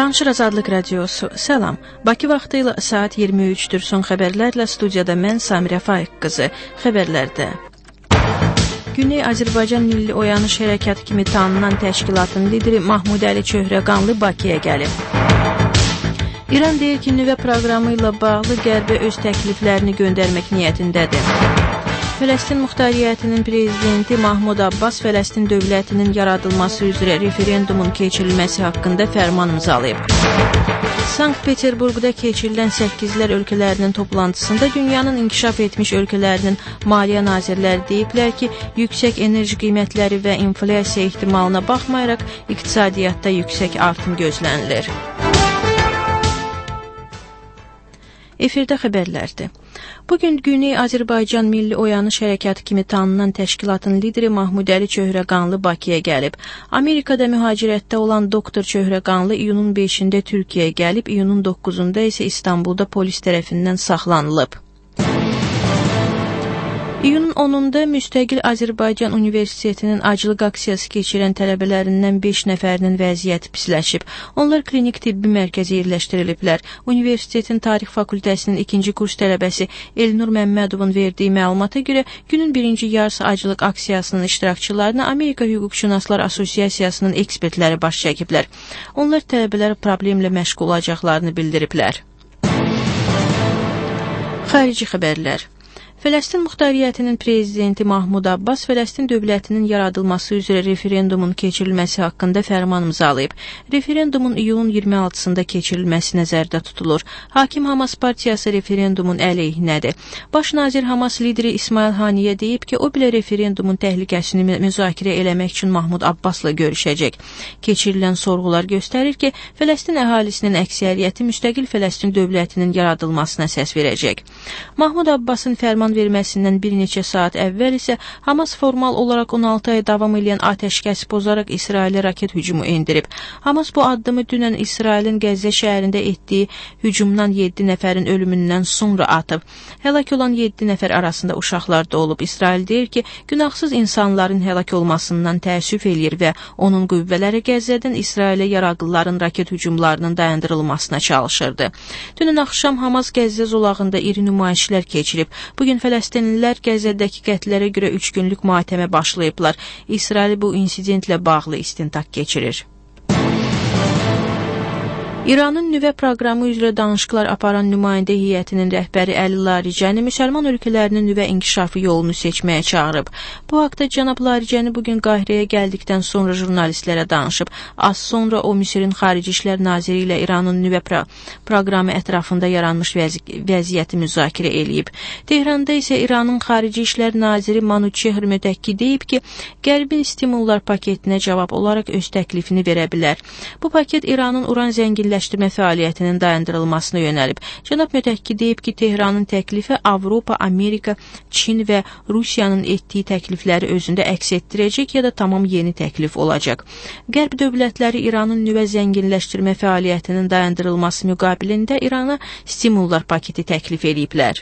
Danışır Azadlıq Radiosu. Salam. Bakı vaxtı ilə saat 23-dür. Son xəbərlərlə studiyada mən Samirə Faiq qızı. Xəbərlərdə Güney Azərbaycan Milli Oyanış Hərəkatı kimi tanınan təşkilatın lideri Mahmud Əli Çöhrəqanlı Bakıya gəlib. İran deyir ki, nüvə proqramı ilə bağlı Qərbə öz təkliflərini göndərmək niyyətindədir. Fələstin Muxtariyyətinin prezidenti Mahmud Abbas Fələstin dövlətinin yaradılması üzrə referendumun keçirilməsi haqqında fərman imzalayıb. Sankt-Peterburqda keçirilən 8'lər ölkələrinin toplantısında dünyanın inkişaf etmiş ölkələrinin maliyyə nazirləri deyiblər ki, yüksək enerji qiymətləri və inflyasiya ehtimalına baxmayaraq iqtisadiyyatda yüksək artım gözlənilir. Efirdə xəbərlərdir. Bugün Güney Azərbaycan Milli Oyanış Hərəkatı kimi tanınan təşkilatın lideri Mahmud Əli Çöhrəqanlı Bakıya gəlib. Amerikada mühacirətdə olan doktor Çöhrəqanlı iyunun 5-də Türkiyəyə gəlib, iyunun 9-da isə İstanbulda polis tərəfindən saxlanılıb. İyunun 10-da Müstəqil Azərbaycan Universitetinin aclıq aksiyası keçirən tələbələrindən 5 nəfərinin vəziyyəti pisləşib. Onlar klinik tibbi mərkəzə yerləşdiriliblər. Universitetin Tarix Fakültəsinin 2-ci kurs tələbəsi Elnur Məmmədovun verdiyi məlumata görə günün birinci yarısı aclıq aksiyasının iştirakçılarına Amerika Hüquqşünaslar Asosiasiyasının ekspertləri baş çəkiblər. Onlar tələbələr problemlə məşğul olacaqlarını bildiriblər. Xarici xəbərlər. Fələstin Muxtariyyətinin prezidenti Mahmud Abbas Fələstin dövlətinin yaradılması üzrə referendumun keçirilməsi haqqında fərman imzalayıb. Referendumun iyulun 26-sında keçirilməsi nəzərdə tutulur. Hakim Hamas partiyası referendumun əleyhinədir. Baş nazir Hamas lideri İsmail Haniyə deyib ki, o belə referendumun təhlükəsini müzakirə eləmək üçün Mahmud Abbasla görüşəcək. Keçirilən sorğular göstərir ki, Fələstin əhalisinin əksəriyyəti müstəqil Fələstin dövlətinin yaradılmasına səs verəcək. Mahmud Abbasın fərman verməsindən bir neçə saat əvvəl isə Hamas formal olaraq 16 ay davam edən atəşkəs pozaraq İsrailə raket hücumu endirib. Hamas bu addımı dünən İsrailin Qəzzə şəhərində etdiyi hücumdan 7 nəfərin ölümündən sonra atıb. Həlak olan 7 nəfər arasında uşaqlar da olub. İsrail deyir ki, günahsız insanların həlak olmasından təəssüf eləyir və onun qüvvələri Qəzzədən İsrailə yaraqlıların raket hücumlarının dayandırılmasına çalışırdı. Dünən axşam Hamas Qəzzə zolağında iri nümayişlər keçirib. Bugün Fələstinlilər Qəzzədəki qətlərə görə 3 günlük matəmə başlayıblar. İsrail bu insidentlə bağlı istintaq keçirir. İranın nüvə proqramı üzrə danışıqlar aparan nümayəndə heyətinin rəhbəri Əli Larijəni müsəlman ölkələrinin nüvə inkişafı yolunu seçməyə çağırıb. Bu haqda cənab Larijəni bugün Qahirəyə gəldikdən sonra jurnalistlərə danışıb. Az sonra o Misirin Xarici İşlər Naziri ilə İranın nüvə proqramı ətrafında yaranmış vəziyyəti müzakirə eləyib. Tehranda isə İranın Xarici İşlər Naziri Manuçehr Mötəqqi deyib ki, Qərbin stimullar paketinə cavab olaraq öz təklifini verə bilər. Bu paket İranın uran zənginləşdirmə fəaliyyətinin dayandırılmasına yönəlib. Cənab Mötəqqi deyib ki, Tehranın təklifi Avropa, Amerika, Çin və Rusiyanın etdiyi təklifləri özündə əks etdirəcək ya da tamam yeni təklif olacaq. Qərb dövlətləri İranın nüvə zənginləşdirmə fəaliyyətinin dayandırılması müqabilində İrana stimullar paketi təklif ediblər.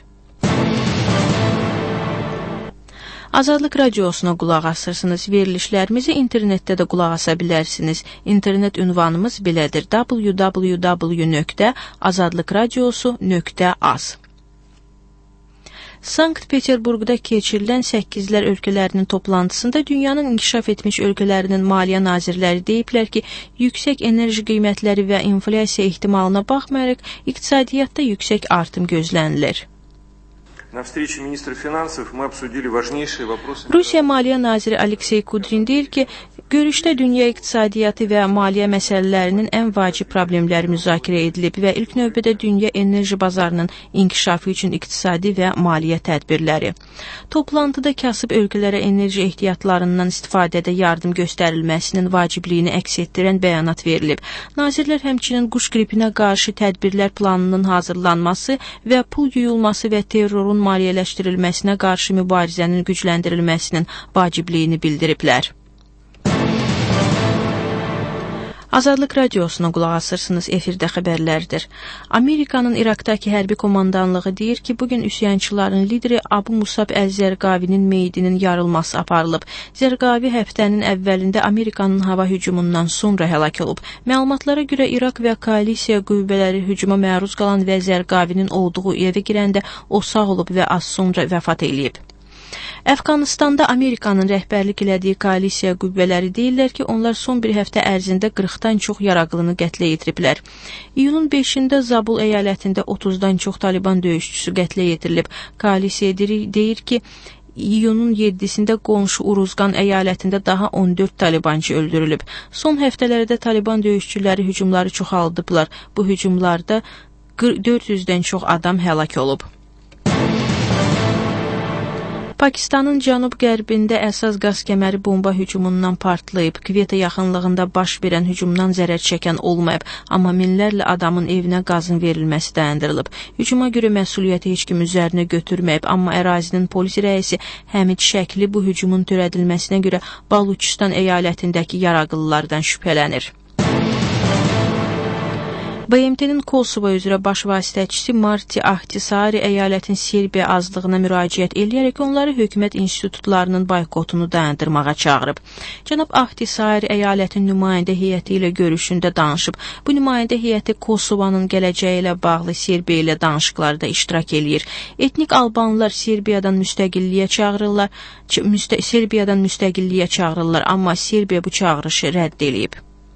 Azadlıq Radiosuna qulaq asırsınız. Verilişlərimizi internetdə də qulaq asa bilərsiniz. İnternet ünvanımız belədir: www.azadlıqradiosu.az. Sankt-Peterburqda keçirilən 8'lər ölkələrinin toplantısında dünyanın inkişaf etmiş ölkələrinin maliyyə nazirləri deyiblər ki, yüksək enerji qiymətləri və inflyasiya ehtimalına baxmayaraq iqtisadiyyatda yüksək artım gözlənilir. Rusiya Maliyyə Naziri Aleksey Kudrin deyir ki, görüşdə dünya iqtisadiyyatı və maliyyə məsələlərinin ən vacib problemləri müzakirə edilib və ilk növbədə dünya enerji bazarının inkişafı üçün iqtisadi və maliyyə tədbirləri. Toplantıda kasıb ölkələrə enerji ehtiyatlarından istifadədə yardım göstərilməsinin vacibliyini əks etdirən bəyanat verilib. Nazirlər həmçinin quş qripinə qarşı tədbirlər planının hazırlanması və pul yuyulması və terrorun maliyyələşdirilməsinə qarşı mübarizənin gücləndirilməsinin vacibliyini bildiriblər. Azadlıq Radiosuna qulaq asırsınız, efirdə xəbərlərdir. Amerikanın İraqdakı hərbi komandanlığı deyir ki, bugün üsyançıların lideri Abu Musab əl-Zərqavinin meyidinin yarılması aparılıb. Zərqavi həftənin əvvəlində Amerikanın hava hücumundan sonra həlak olub. Məlumatlara görə İraq və koalisiya qüvvələri hücuma məruz qalan və Zərqavinin olduğu evə girəndə o sağ olub və az sonra vəfat eləyib. Əfqanistanda Amerikanın rəhbərlik elədiyi koalisiya qüvvələri deyirlər ki, onlar son bir həftə ərzində 40-dan çox yaraqlını qətlə yetiriblər. İyunun 5-də Zabul əyalətində 30-dan çox Taliban döyüşçüsü qətlə yetirilib. Koalisiya deyir ki, iyunun 7-sində qonşu Uruzqan əyalətində daha 14 talibançı öldürülüb. Son həftələrdə Taliban döyüşçüləri hücumları çoxaldıblar. Bu hücumlarda 400-dən çox adam həlak olub. Pakistanın cənub-qərbində əsas qaz kəməri bomba hücumundan partlayıb. Kveta yaxınlığında baş verən hücumdan zərər çəkən olmayıb, amma minlərlə adamın evinə qazın verilməsi dayandırılıb. Hücuma görə məsuliyyəti heç kim üzərinə götürməyib, amma ərazinin polis rəisi Həmid Şəkli bu hücumun törədilməsinə görə Baluchistan əyalətindəki yaraqlılardan şübhələnir. BMT-nin Kosovo üzrə baş vasitəçisi Marti Ahtisaari əyalətin Serbiya azlığına müraciət eləyərək onları hökumət institutlarının boykotunu dayandırmağa çağırıb. Cənab Ahtisaari əyalətin nümayəndə heyəti ilə görüşündə danışıb. Bu nümayəndə heyəti Kosovanın gələcəyi ilə bağlı Serbiya ilə danışıqlarda iştirak eləyir. Etnik albanlar Serbiyadan müstəqilliyə çağırırlar, amma Serbiya bu çağırışı rədd eləyib.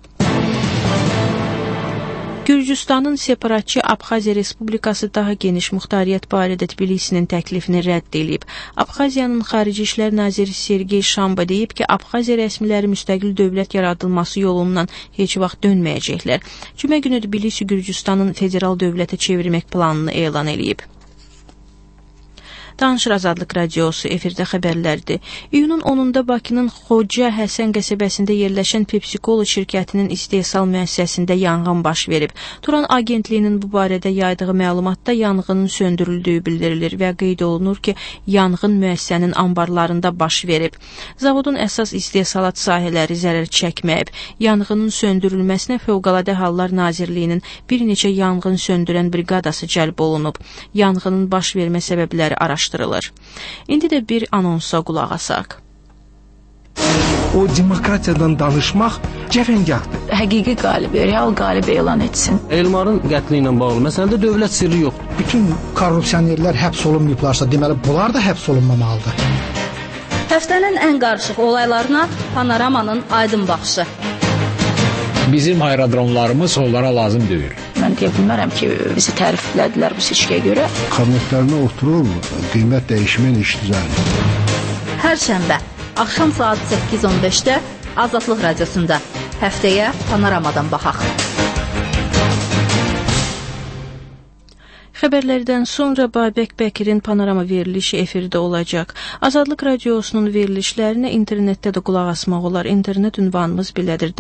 Gürcüstanın separatçı Abxaziya Respublikası daha geniş muxtariyyət barədə Tbilisinin təklifini rədd edib. Abxaziyanın Xarici İşlər naziri Sergey Şamba deyib ki, Abxaziya rəsmiləri müstəqil dövlət yaradılması yolundan heç vaxt dönməyəcəklər. Cümə günü Tbilisi Gürcüstanın federal dövlətə çevirmək planını elan edib. Danışır Azadlıq Radiosu, efirdə xəbərlərdir. İyunun 10-da Bakının Xoca Həsən qəsəbəsində yerləşən Pepsi-Cola şirkətinin istehsal müəssisəsində yanğın baş verib. Turan agentliyinin bu barədə yaydığı məlumatda yanğının söndürüldüyü bildirilir və qeyd olunur ki, yanğın müəssisənin anbarlarında baş verib. Zavodun əsas istehsalat sahələri zərər çəkməyib. Yanğının söndürülməsinə Fövqəladə Hallar Nazirliyinin bir neçə yanğın söndürən briqadası cəlb olunub. Yanğının baş vermə səbəbləri araşdırılır. İndi də bir anonsa qulaq asaq. O demokratiyadan danışmaq cəfəngahdır. Həqiqi qalibi, real qalibi elan etsin. Elmarın qətli ilə bağlı məsələdə dövlət sirri yoxdur. Bütün korrupsionerlər həbs olunmayıblarsa, deməli bunlar da həbs olunmamalıdır. Həftənin ən qarışıq olaylarına Panoramanın aydın baxışı. Bizim aerodromlarımız onlara lazım deyil. Mən deyə bilmərəm ki, bizi təriflədilər bu seçkiyə görə. Kabinetlərində oturur, qiymət dəyişmən iş düzəlir. Hər şənbə, axşam saat 8:15-də Azadlıq Radiosunda. Həftəyə Panoramadan baxaq. Xəbərlərdən sonra Babək Bəkirin Panorama verilişi efirdə olacaq. Azadlıq Radiosunun verilişlərinə internetdə də qulaq asmaq olar. İnternet ünvanımız belədir: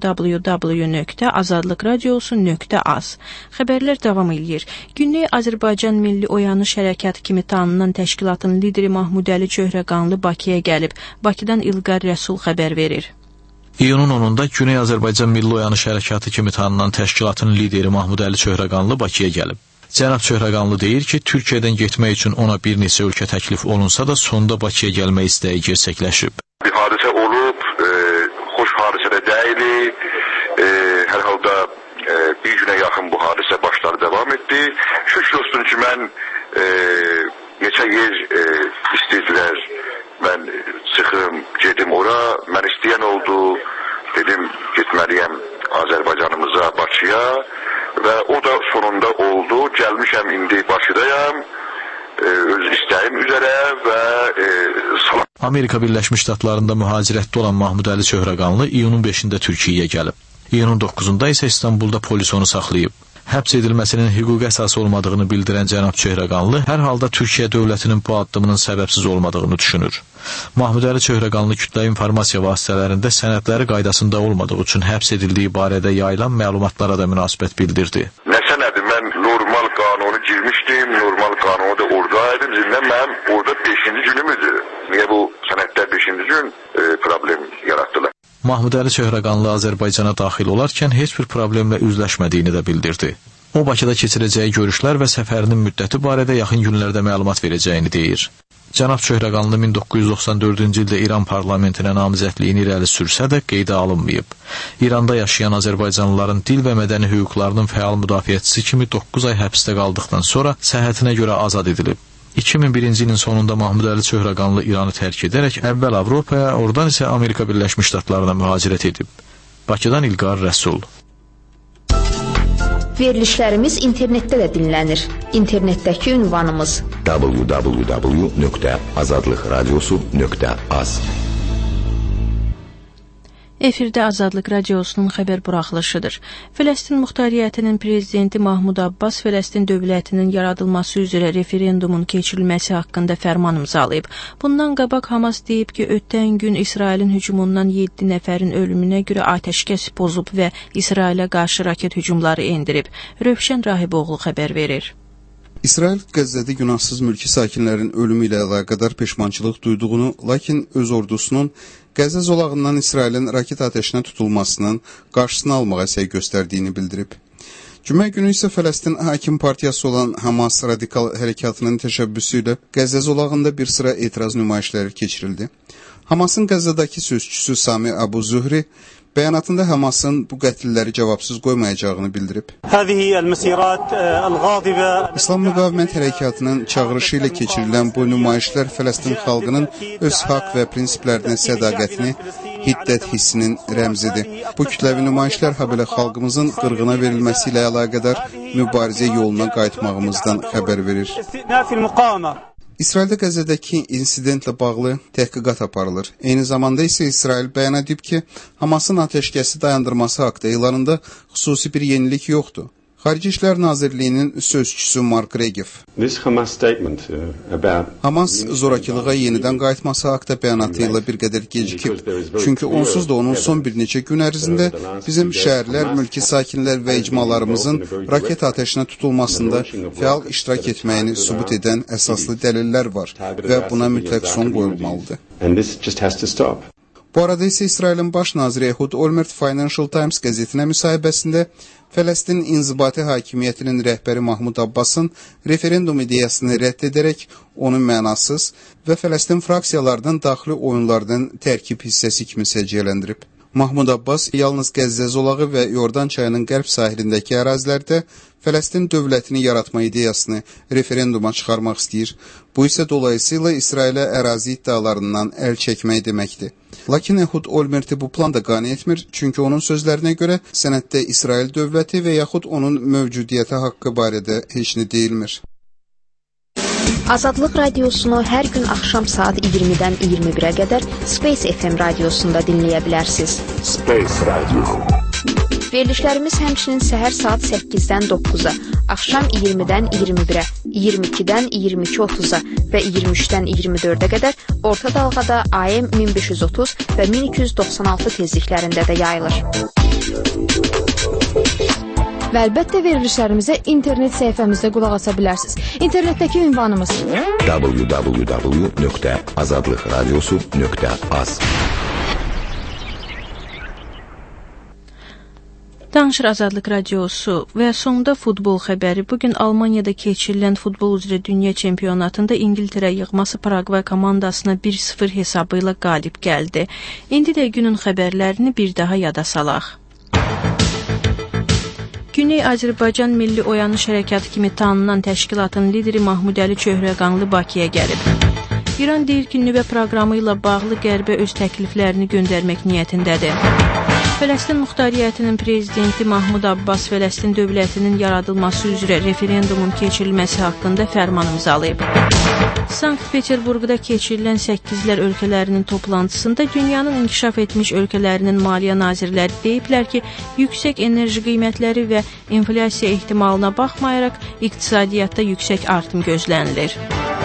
www.azadlıqradiosu.az. Xəbərlər davam edir. Güney Azərbaycan Milli Oyanış Hərəkatı kimi tanınan təşkilatın lideri Mahmudəli Çöhrəqanlı Bakıya gəlib. Bakıdan İlqar Rəsul xəbər verir. İyunun 10-da Güney Azərbaycan Milli Oyanış Hərəkatı kimi tanınan təşkilatın lideri Mahmudəli Çöhrəqanlı Bakıya gəlib. Cənab Çöhrəqanlı deyir ki, Türkiyədən getmək üçün ona bir neçə ölkə təklif olunsa da sonda Bakıya gəlmək istəyi gerçəkləşib. Bir hadisə olub, xoş hadisə də deyil. Hər halda bir günə yaxın bu hadisə başları devam etdi. Şükür olsun ki, mən neçə yer istədilər. Mən çıxım, gedim ora. Mən istəyən oldu. Dedim, getməliyəm Azərbaycanımıza, Bakıya. Və o da sonunda oldu. Gəlmişəm, indi Bakıdayam. Öz istəyim üzərə və salam. Amerika Birləşmiş Ştatlarında mühacirətdə olan Mahmudəli Çöhrəqanlı iyunun 5-də Türkiyəyə gəlib. İyunun 9-da isə İstanbulda polis onu saxlayıb. Həbs edilməsinin hüquqi əsası olmadığını bildirən cənab Çöhrəqanlı hər halda Türkiyə dövlətinin bu addımının səbəbsiz olmadığını düşünür. Mahmudəli Çöhrəqanlı kütləvi informasiya vasitələrində sənədləri qaydasında olmadığı üçün həbs edildiyi barədə yayılan məlumatlara da münasibət bildirdi. Nə sənədi? Mən normal qanunu girmişdim, normal qanunu da oradaydım. Zildən mənim orada 5-ci günümüzdür. Niyə bu sənədlər 5-ci gün problem yaratdılar? Mahmudəli Çöhrəqanlı Azərbaycana daxil olarkən heç bir problemlə üzləşmədiyini də bildirdi. O, Bakıda keçirəcəyi görüşlər və səfərinin müddəti barədə yaxın günlərdə məlumat verəcəyini deyir. Cənab Çöhrəqanlı 1994-cü ildə İran parlamentinə namizədliyini irəli sürsə də qeydə alınmayıb. İranda yaşayan Azərbaycanlıların dil və mədəni hüquqlarının fəal müdafiəçisi kimi 9 ay həbsdə qaldıqdan sonra səhhətinə görə azad edilib. 2001-ci ilin sonunda Mahmudəli Çöhrəqanlı İranı tərk edərək əvvəl Avropaya, oradan isə Amerika Birləşmiş Ştatlarına mühacirət edib. Bakıdan İlqar Rəsul. Verilişlərimiz internetdə də dinlənir. İnternetdəki ünvanımız www.azadlıqradiosu.az. Efirdə Azadlıq Radiosunun xəbər buraxılışıdır. Fələstin Muxtariyyətinin prezidenti Mahmud Abbas Fələstin dövlətinin yaradılması üzrə referendumun keçirilməsi haqqında fərman imzalayıb. Bundan qabaq Hamas deyib ki, ötən gün İsrailin hücumundan 7 nəfərin ölümünə görə atəşkəs pozub və İsrailə qarşı raket hücumları endirib. Rövşən Rahiboğlu xəbər verir. İsrail Qəzzədə günahsız mülki sakinlərin ölümü ilə əlaqədar peşmançılıq duyduğunu, lakin öz ordusunun Qəzza zolağından İsrailin raket atəşinə tutulmasının qarşısını almağa səy göstərdiyini bildirib. Cümə günü isə Fələstin Hakim Partiyası olan Hamas radikal hərəkatının təşəbbüsü ilə Qəzza zolağında bir sıra etiraz nümayişləri keçirildi. Hamasın Qəzzadakı sözçüsü Sami Abu Zuhri bəyanatında Hamasın bu qətlləri cavabsız qoymayacağını bildirib. İslam müqavimət hərəkatının çağırışı ilə keçirilən bu nümayişlər Fələstin xalqının öz haqq və prinsiplərinə sədaqətini, hiddət hissinin rəmzidir. Bu kütləvi nümayişlər habelə xalqımızın qırğına verilməsi ilə əlaqədar mübarizə yoluna qayıtmağımızdan xəbər verir. İsraildə Qəzzədəki insidentlə bağlı təhqiqat aparılır. Eyni zamanda isə İsrail bəyan edib ki, Hamasın atəşkəsi dayandırması haqda elanında xüsusi bir yenilik yoxdur. Xarici İşlər Nazirliyinin sözçüsü Mark Regev. Hamas zorakılığa yenidən qayıtması haqda bəyanatı ilə bir qədər gecikib. Çünki onsuz da onun son bir neçə gün ərzində bizim şəhərlər, mülki sakinlər və icmalarımızın raket atəşinə tutulmasında fəal iştirak etməyini sübut edən əsaslı dəlillər var və buna mütləq son qoyulmalıdır. Bu arada isə İsrailin baş naziri Ehud Olmert Financial Times qəzetinə müsahibəsində Fələstin inzibati hakimiyyətinin rəhbəri Mahmud Abbasın referendum ideyasını rədd edərək onu mənasız və Fələstin fraksiyalarının daxili oyunlardan tərkib hissəsi kimi səciyyələndirib. Mahmud Abbas yalnız Qəzzə zolağı və Yordan çayının qərb sahilindəki ərazilərdə Fələstin dövlətini yaratma ideyasını referenduma çıxarmaq istəyir. Bu isə dolayısıyla İsrailə ərazi iddialarından əl çəkmək deməkdir. Lakin Ehud Olmerti bu plan da qane etmir, çünki onun sözlərinə görə sənəddə İsrail dövləti və yaxud onun mövcudiyyəti haqqı barədə heç nə deyilmir. Azadlıq radiosunu hər gün axşam saat 20-dən 21-ə qədər Space FM radiosunda dinləyə bilərsiniz. Space Radio. Verilişlərimiz həmçinin səhər saat 8-dən 9-a, axşam 20-dən 21-ə, 22-dən 22:30-a və 23-dən 24-ə qədər orta dalğada AM 1530 və 1296 tezliklərində də yayılır. Və əlbəttə verilişlərimizə internet səhifəmizdə qulaq asa bilərsiniz. İnternetdəki ünvanımız www.azadlıqradiosu.az. Danışır Azadlıq Radiosu və sonda futbol xəbəri. Bugün Almaniyada keçirilən futbol üzrə dünya çempionatında İngiltərə yığması Paragvay komandasına 1-0 hesabı ilə qalib gəldi. İndi də günün xəbərlərini bir daha yada salaq. Güney Azərbaycan Milli Oyanış Hərəkatı kimi tanınan təşkilatın lideri Mahmudəli Çöhrəqanlı Bakıya gəlib. İran deyir ki, nüvə proqramı ilə bağlı Qərbə öz təkliflərini göndərmək niyyətindədir. Fələstin Muxtariyyətinin prezidenti Mahmud Abbas Fələstin dövlətinin yaradılması üzrə referendumun keçirilməsi haqqında fərman imzalayıb. Sankt-Peterburqda keçirilən 8-lər ölkələrinin toplantısında dünyanın inkişaf etmiş ölkələrinin maliyyə nazirləri deyiblər ki, yüksək enerji qiymətləri və inflyasiya ehtimalına baxmayaraq iqtisadiyyatda yüksək artım gözlənilir.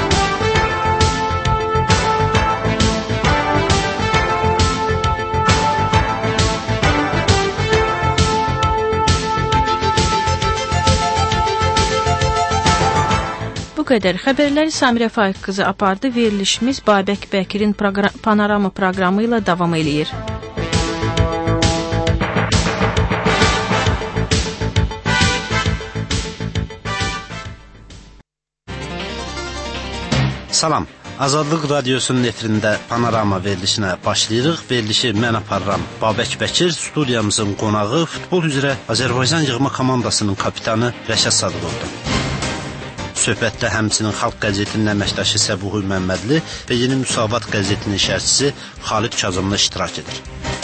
Bu qədər. Xəbərləri Samirə Faiq qızı apardı. Verilişimiz Babək Bəkirin Panorama proqramı ilə davam eləyir. Salam. Azadlıq Radiosunun efirində Panorama verilişinə başlayırıq. Verilişi mən aparıram Babək Bəkir, studiyamızın qonağı futbol üzrə Azərbaycan yığma komandasının kapitanı Rəşad Sadıqovdur. Söhbətdə həmçinin Xalq qəzetinin əməkdaşı Səbuhi Məmmədli və Yeni Müsavat qəzetinin şərhçisi Xalid Kazımlı iştirak edir.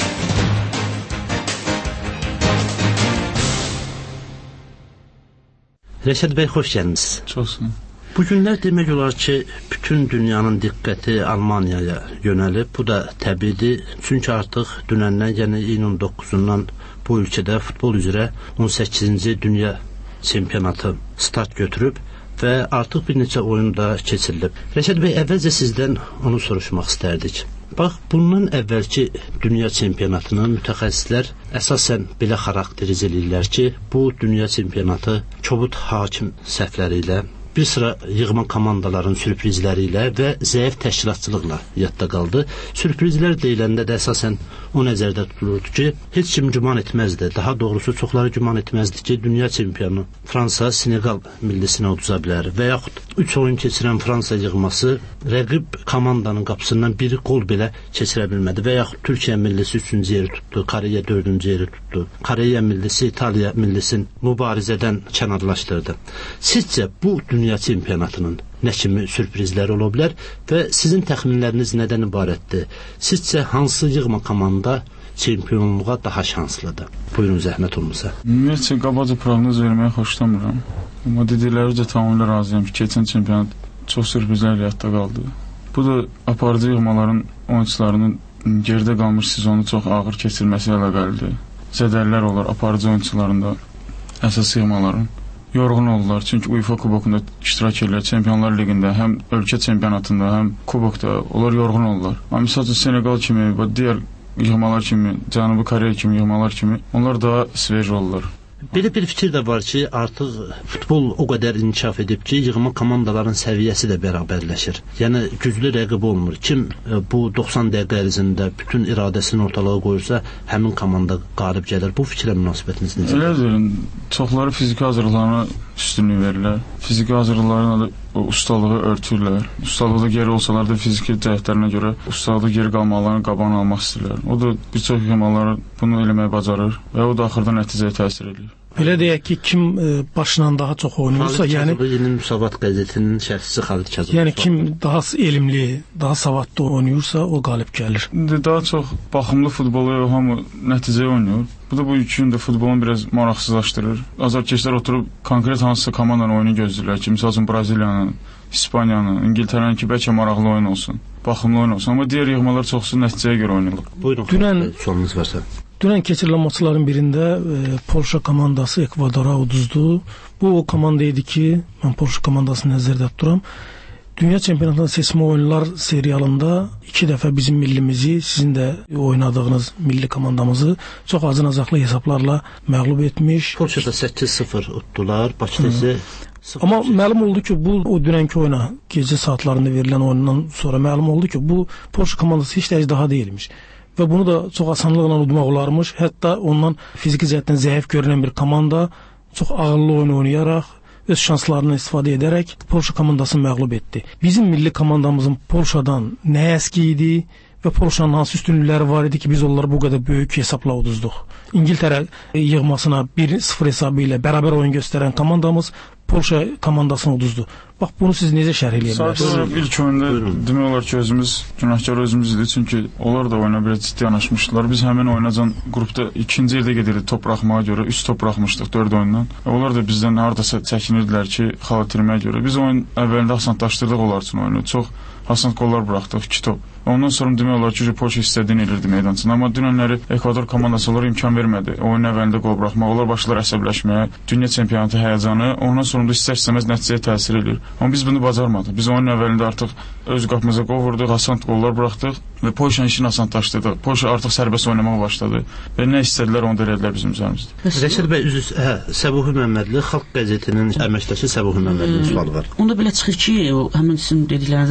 Rəşad bəy, xoş gəlmisiniz. Çox sağ olun. Bu günlər demək olar ki, bütün dünyanın diqqəti Almaniyaya yönəlib. Bu da təbiidir. Çünki artıq dünəndən, yəni iyunun 9-undan bu ölkədə futbol üzrə 18-ci dünya çempionatı start götürüb və artıq bir neçə oyun da keçirilib. Rəşad bəy, əvvəlcə sizdən onu soruşmaq istərdik. Bax, bundan əvvəlki dünya çempionatını mütəxəssislər əsasən belə xarakterizələyirlər ki, bu dünya çempionatı kobud hakim səhvləri ilə, bir sıra yığma komandaların sürprizləri ilə və zəif təşkilatçılıqla yadda qaldı. Sürprizlər deyiləndə də əsasən o nəzərdə tutulurdu ki, heç kim güman etməzdi, daha doğrusu çoxları güman etməzdi ki, dünya çempionu Fransa Senegal millisinə uduza bilər və yaxud 3 oyun keçirən Fransa yığması rəqib komandanın qapısından bir qol belə keçirə bilmədi və yaxud Türkiyə millisi 3-cü yeri tutdu, Koreya 4-cü yeri tutdu, Koreya millisi İtaliya millisin mübarizədən kənarlaşdırdı. Sizcə bu dünya çempionatının nə kimi sürprizləri ola bilər və sizin təxminləriniz nədən ibarətdir? Sizcə hansı yığma komanda çempionluğa daha şanslıdır? Buyurun, zəhmət olmasa. Ümumiyyətcə, qabaca proqnoz verməyə xoşlamıram. Amma dedikləricə tamamilə razıyam ki, keçən çempionat çox sürprizlərlə yadda qaldı. Bu da aparıcı yığmaların oyunçularının geridə qalmış sezonu çox ağır keçirməsi ilə əlaqəlidir. Zədəllər olar aparıcı oyunçularında, əsas yığmaların. Yorğun oldular, çünki UEFA kubokunda iştirak edirlər, Çempionlar Liqində, həm ölkə çempionatında, həm kubokda onlar yorğun oldular. Amma misal üçün Senegal kimi, digər yığmalar kimi, Cənubi Koreya kimi yığmalar kimi, onlar daha sveç oldular. Belə bir fikir də var ki, artıq futbol o qədər inkişaf edib ki, yığma komandaların səviyyəsi də bərabərləşir. Yəni, güclü rəqib olmur. Kim bu 90 dəqiqə ərzində bütün iradəsini ortalığa qoyursa, həmin komanda qalib gəlir. Bu fikrə münasibətiniz necə? Elədir, çoxları fiziki hazırlıqlarına üstünlük verirlər. Fiziki hazırlıqlarına ustalığı örtürlər. Ustalıqda geri olsalar da fiziki cəhətlərinə görə ustalıqda geri qalmalarını qabağını almaq istəyirlər. O da bir çox yığmalar bunu eləməyə bacarır və o da axırda nəticəyə təsir edir. Belə deyək ki, kim başla daha çox oynayırsa, yəni Yeni Müsavat qəzetinin şərhçisi Xalid Kazımlı. Yəni kim daha elmli, daha savadlı oynayırsa, o qalib gəlir. Daha çox baxımlı futbolu hamı nəticəyə oynayır. Bu da bu iki gündə futbolunu biraz maraqsızlaşdırır. Azarkeşlər oturub konkret hansısa komandanın oyunu gözləyirlər ki, misal üçün Braziliyanın, İspaniyanın, İngiltərənin ki, bəlkə maraqlı oyun olsun, baxımlı oyun olsun. Amma digər yığmalar çoxsu nəticəyə görə oynayırlar. Buyurun, sualınız varsa. Dünən keçirilən maçların birində Polşa komandası Ekvadora uduzdu. Bu o komanda idi ki, mən Polşa komandasını nəzərdə tuturam. Dünya çempionatında seçmə oyunlar serialında 2 dəfə bizim millimizi, sizin də oynadığınız milli komandamızı çox acınacaqlı hesablarla məğlub etmiş. Polşada 8-0 utdular, Bakıda isə Amma məlum oldu ki, bu o dünənki oyuna, gecə saatlarında verilən oyundan sonra məlum oldu ki, bu Polşa komandası heç də daha deyilmiş. Və bunu da çox asanlıqla udmaq olarmış. Hətta ondan fiziki cəhətdən zəif görünən bir komanda çox ağırlı oyun oynayaraq, öz şanslarını istifadə edərək Polşa komandasını məğlub etdi. Bizim milli komandamızın Polşadan nə əski idi və Polşanın hansı üstünlükləri var idi ki, biz onları bu qədər böyük hesabla uduzduq. İngiltərə yığmasına 1-0 hesabı ilə bərabər oyun göstərən komandamız Polşa komandasını uduzdu. Bax, bunu siz necə şərh eləyə bilərsiniz? Sadəcə ilk oyunda demək olar ki, özümüz günahkar özümüz idi. Çünki onlar da oyuna biraz ciddi yanaşmışdılar. Biz həmin oynacan qrupda ikinci yerdə gedirdik top buraxmağa görə. 3 top buraxmışdıq 4 oyundan. Onlar da bizdən hardasa çəkinirdilər ki, xal itirməyə görə. Biz oyun əvvəlində asanlaşdırdıq onlar üçün oyunu. Çox asan qollar buraxdıq, 2 top. Ondan sonra demək olar ki, Polşa istədiyini edirdi meydançında. Amma dünənləri Ekvador komandası onlara imkan vermədi. Oyun əvvəlində qol buraxmaq, onlar başladılar əsəbləşməyə. Dünya çempionatı həyəcanı, ondan sonra da istər-istəməz nəticəyə təsir edir. Amma biz bunu bacarmadıq. Biz oyun əvvəlində artıq öz qapımıza qol vurduq, asan qollar buraxdıq və Polşanın işini asanlaşdırdıq. Polşa artıq sərbəst oynamağa başladı və nə istədilər onu da elədilər bizim üzərimizdə. Rəşad bəy, Səbuhi Məmmədli, Xalq qəzetinin əməkdaşı Səbuhi Məmmədlinin sualı var. Onda belə çıxır ki, həmin sizin dediklərinizdə belə çıxır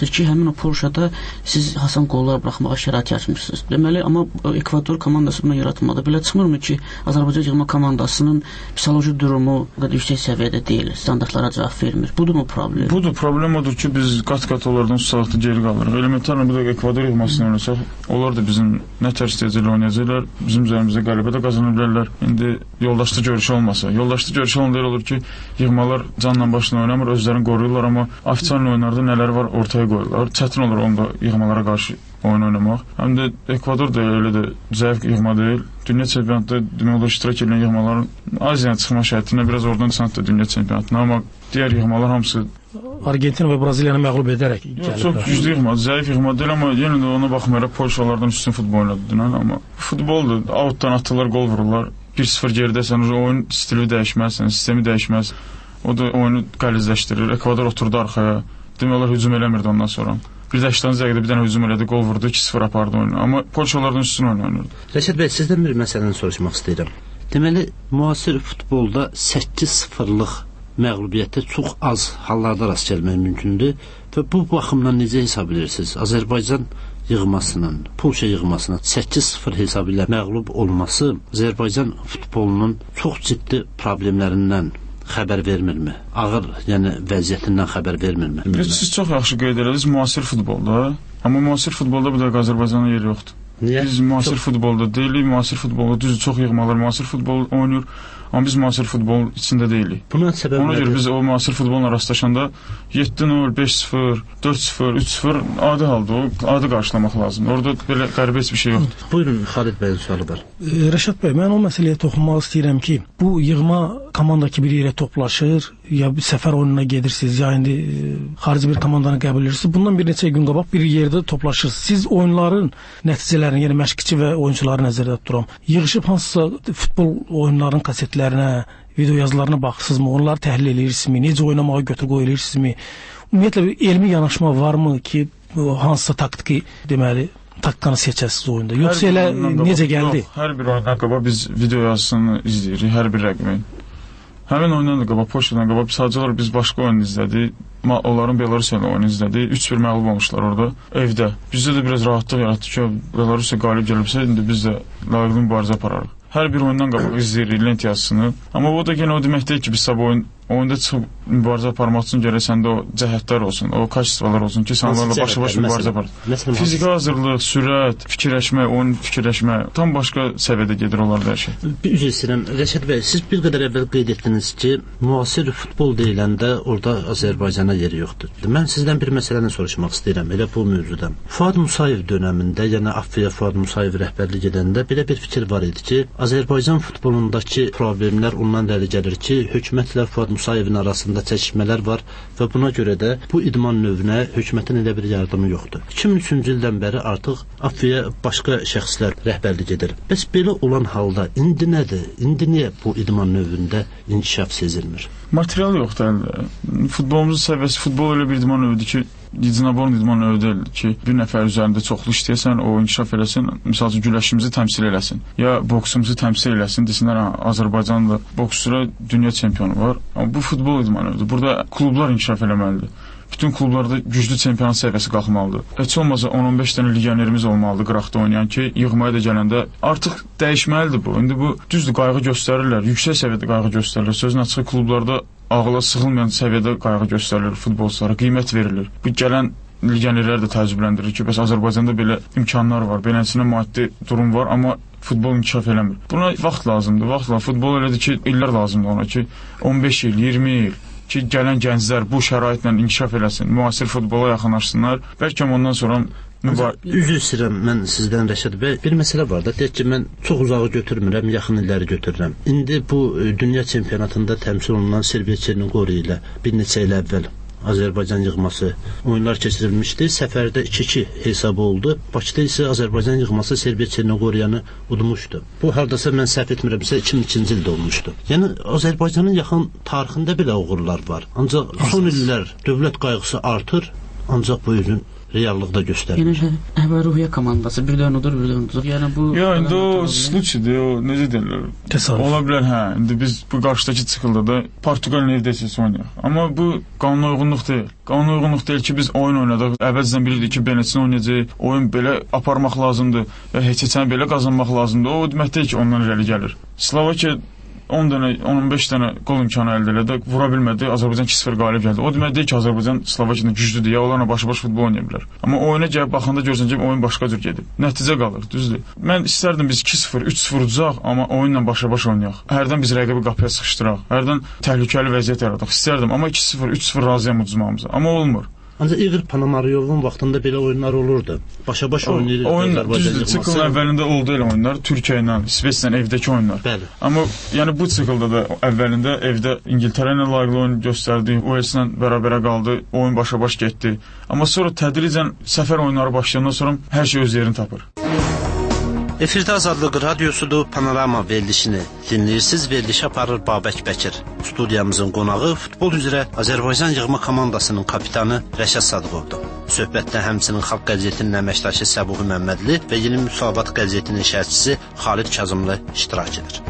yazır ki, həmin o Polşada siz Hasan qollar buraxmağa şərait açmışsınız. Deməli, amma Ekvador komandası buna yaratılmadı. Belə çıxmırmı ki, Azərbaycan yığma komandasının psixoloji durumu qədər yüksək səviyyədə deyil, standartlara cavab vermir. Budurmu problem? Budur, problem odur ki, biz qat-qat onlardan susalıqda geri qalırıq. Elementarla bir də Ekvador yığmasını oynasaq, onlar da bizim nə tərs deyəcəklər, oynayacaqlar, bizim üzərimizdə qələbə də qazana bilərlər. İndi yoldaşlı görüşü olmasa, yoldaşlı görüşü olanda olur ki, yığmalar canla başla oynamır, özlərini qoruyurlar, amma ofitsial oyunlarda nələr var ortaya qoyurlar. Çətin olur onda yığmalara qarşı oyun oynamaq. Həm də Ekvador da elə də zəif yığma deyil. Dünya çempionatında demək olar iştirak edən yığmaların Aziyaya çıxma şərtinə biraz oradan çıxdı dünya çempionatına, amma digər yığmalar hamısı Argentina və Braziliyanı məğlub edərək gəlib. Çox güclü yığma, zəif yığma deyil, amma yenə də ona baxmayaraq Polşalardan üstün futbol oynadı. Amma futboldur, outdan atırlar, qol vururlar. 1-0 geridəsən, oyun stili dəyişməz, sistemi dəyişməz. O da oyunu qəlizləşdirir. Ekvador oturdu arxaya. Demək olar hücum eləmirdi ondan sonra. Bir də 80 dəqiqədə bir dənə hücum elədi, qol vurdu, 2-0 apardı oyunu. Amma Polşalardan üstün oynanırdı. Rəşad bəy, sizdən bir məsələni soruşmaq istəyirəm. Deməli, müasir futbolda 8-0-lıq məğlubiyyətə çox az hallarda rast gəlmək mümkündür və bu baxımdan necə hesab edirsiniz? Azərbaycan yığmasının, Polşa yığmasının 8-0 hesabı ilə məğlub olması Azərbaycan futbolunun çox ciddi problemlərindən xəbər vermirmi? Ağır, yəni vəziyyətindən xəbər vermirmi? Siz çox yaxşı qeyd ediniz müasir futbolda, amma müasir futbolda bir də Azərbaycanın yeri yoxdur. Niyə? Biz müasir futbolda deyilik, müasir futbolda düzdür, çox yığmalar müasir futbol oynayır, amma biz müasir futbolun içində deyilik. Buna səbəb Ona görə biz o müasir futbolla rastlaşanda 7-0, 5-0, 4-0, 3-0 adi halda o adi qarşılamaq lazımdır. Orada belə qəribə heç bir şey yoxdur. Buyurun, Xalid bəyin sualı var. Rəşad bəy, mən o məsələyə toxunmaq istəyirəm ki, bu yığma komanda ki bir yerə toplaşır, ya bir səfər oyununa gedirsiniz, ya indi xarici bir komandanı qəbul edirsiniz. Bundan bir neçə gün qabaq bir yerdə toplaşırsınız. Siz oyunların nəticələrini, yəni məşqçi və oyunçuları nəzərdə tuturam. Yığışıb hansısa futbol oyunlarının kasetlərinə, video yazılarına baxırsınızmı? Onları təhlil edirsinizmi? Necə oynamağı götür-qoy edirsinizmi? Ümumiyyətlə bir elmi yanaşma varmı ki, hansısa taktiki, deməli, taktikanı seçəsiniz oyunda? Yoxsa elə necə gəldi? Yox, hər bir oyundan qabaq biz video yazısını izləyirik, hər bir rəqmin. Həmin oyundan da qabaq, Polşadan qabaq, sadəcə biz başqa oyun izlədik. Onların Belarusiya oyunu izlədik. 3-1 məğlub olmuşlar orada, evdə. Bizdə də biraz rahatlıq yaratdı ki, Belarusiya qalib gəlibsə, indi biz də layiqli mübarizə apararıq. Hər bir oyundan qabaq izləyirik lent yazısını. Amma o da yenə o demək deyil ki, biz sabah oyunda çıxıb mübarizə aparmaq üçün gərək səndə o cəhətlər olsun, o kачестволар olsun ki, sən onlarla başa-baş mübarizə apar. Fiziki hazırlıq, sürət, fikirləşmə, oyun fikirləşmə tam başqa səviyyədə gedir onlarda hər şey. Üzr istəyirəm, Rəşad bəy, siz bir qədər əvvəl qeyd etdiniz ki, müasir futbol deyiləndə orada Azərbaycana yeri yoxdur. Mən sizdən bir məsələni soruşmaq istəyirəm, elə bu mövzudan. Fuad Musayev dönəmində, yəni Affiya Fuad Musayev rəhbərlik edəndə belə bir fikir var idi ki, Azərbaycan futbolundakı problemlər ondan irəli gəlir ki, hökumətlə Fuad Musayevin arasında çəkişmələr var və buna görə də bu idman növünə hökumətin elə bir yardımı yoxdur. 2003-cü ildən bəri artıq Affiya başqa şəxslər rəhbərlik edir. Bəs belə olan halda indi nədir? İndi niyə bu idman növündə inkişaf sezilmir? Material yoxdur əldə. Futbolumuzun səviyyəsi, futbol elə bir idman növüdür ki, Dinaborn idman növü deyil ki, bir nəfər üzərində çoxlu işləyəsən, o inkişaf eləsin, misal üçün güləşimizi təmsil eləsin, ya boksumuzu təmsil eləsin, desinlər, Azərbaycanlı boksçulara dünya çempionu var, amma bu futbol idman növüdür. Burada klublar inkişaf eləməlidir. Bütün klublarda güclü çempionat səviyyəsi qalxmalıdır. Heç olmasa 10-15 dənə legionerimiz olmalıdır qıraqda oynayan ki, yığmaya da gələndə artıq dəyişməlidir bu. İndi bu düzdür, qayğı göstərirlər, yüksək səviyyədə qayğı göstərirlər. Sözün açığı klublarda ağla sığılmayan səviyyədə qayğı göstərilir futbolçulara, qiymət verilir. Bu gələn legionerlər də təəccübləndirir ki, bəs Azərbaycanda belə imkanlar var, beləsinə maddi durum var, amma futbol inkişaf eləmir. Buna vaxt lazımdır, Futbol elədir ki, illər lazımdır ona ki, 15 il, 20 il ki, gələn gənclər bu şəraitlə inkişaf eləsin, müasir futbola yaxınlaşsınlar. Bəlkə ondan sonra Üzr istəyirəm, mən sizdən Rəşad bəy, bir məsələ var da, deyək ki, mən çox uzağı götürmürəm, yaxın illəri götürürəm. İndi bu dünya çempionatında təmsil olunan Serbiya Çernogoriya ilə bir neçə il əvvəl Azərbaycan yığması oyunlar keçirilmişdi. Səfərdə 2-2 hesabı oldu. Bakıda isə Azərbaycan yığması Serbiya Çernogoriyanı udmuşdu. Bu hardasa mən səhv etmirəmsə 2002-ci ildə olmuşdu. Yəni Azərbaycanın yaxın tarixində belə uğurlar var. Ancaq son illər dövlət qayğısı artır, ancaq bu ürün reallıqda göstərmir. Yəni Həvəruhiyyə komandası birdən odur. Yəni bu indi o sluçidir, o necə deyirlər? Təsadüf. Ola bilər, hə. İndi biz bu qarşıdakı çıxılda da Portuqaliyanın evdə isə oynayaq. Amma bu qanuna uyğunluq deyil. Qanuna uyğunluq deyil ki, biz oyun oynadıq. Əvvəlcədən bilirdik ki, beləçini oynayacağıq. Oyun belə aparmaq lazımdır və heç-heçəni belə qazanmaq lazımdır. O demək deyil ki, ondan irəli gəlir. Slovakiya 10 dənə, 15 dənə qol imkanı əldə elədi, vura bilmədi, Azərbaycan 2-0 qalib gəldi. O demək deyil ki, Azərbaycan Slovakiyadan güclüdür, ya onlarla başa-baş futbol oynaya bilər. Amma oyuna gəlib baxanda görsən ki, oyun başqa cür gedib. Nəticə qalır, düzdür. Mən istərdim biz 2-0, 3-0 udacaq, amma oyunla başa-baş oynayaq. Hərdən biz rəqibi qapıya sıxışdıraq, hərdən təhlükəli vəziyyət yaradaq. İstərdim, amma 2-0, 3-0 razıyam uduzmağımıza. Amma olmur. Ancaq İqor Ponomaryovun vaxtında belə oyunlar olurdu. Başa-baş oynayırdı. Oyun düzdür, siklın əvvəlində oldu elə oyunlar, Türkiyə ilə, İsveçlə evdəki oyunlar. Bəli. Amma yəni bu siklda da əvvəlində evdə İngiltərə ilə layiqli oyun göstərdi, Uelslə bərabərə qaldı, oyun başa-baş getdi. Amma sonra tədricən səfər oyunları başlayandan sonra hər şey öz yerini tapır. Efirdə Azadlıq Radiosudur, Panorama verilişini dinləyirsiniz. Verilişi aparır Babək Bəkir. Studiyamızın qonağı futbol üzrə Azərbaycan yığma komandasının kapitanı Rəşad Sadıqovdur. Söhbətdə həmçinin Xalq qəzetinin əməkdaşı Səbuhi Məmmədli və Yeni Müsavat qəzetinin şərhçisi Xalid Kazımlı iştirak edir.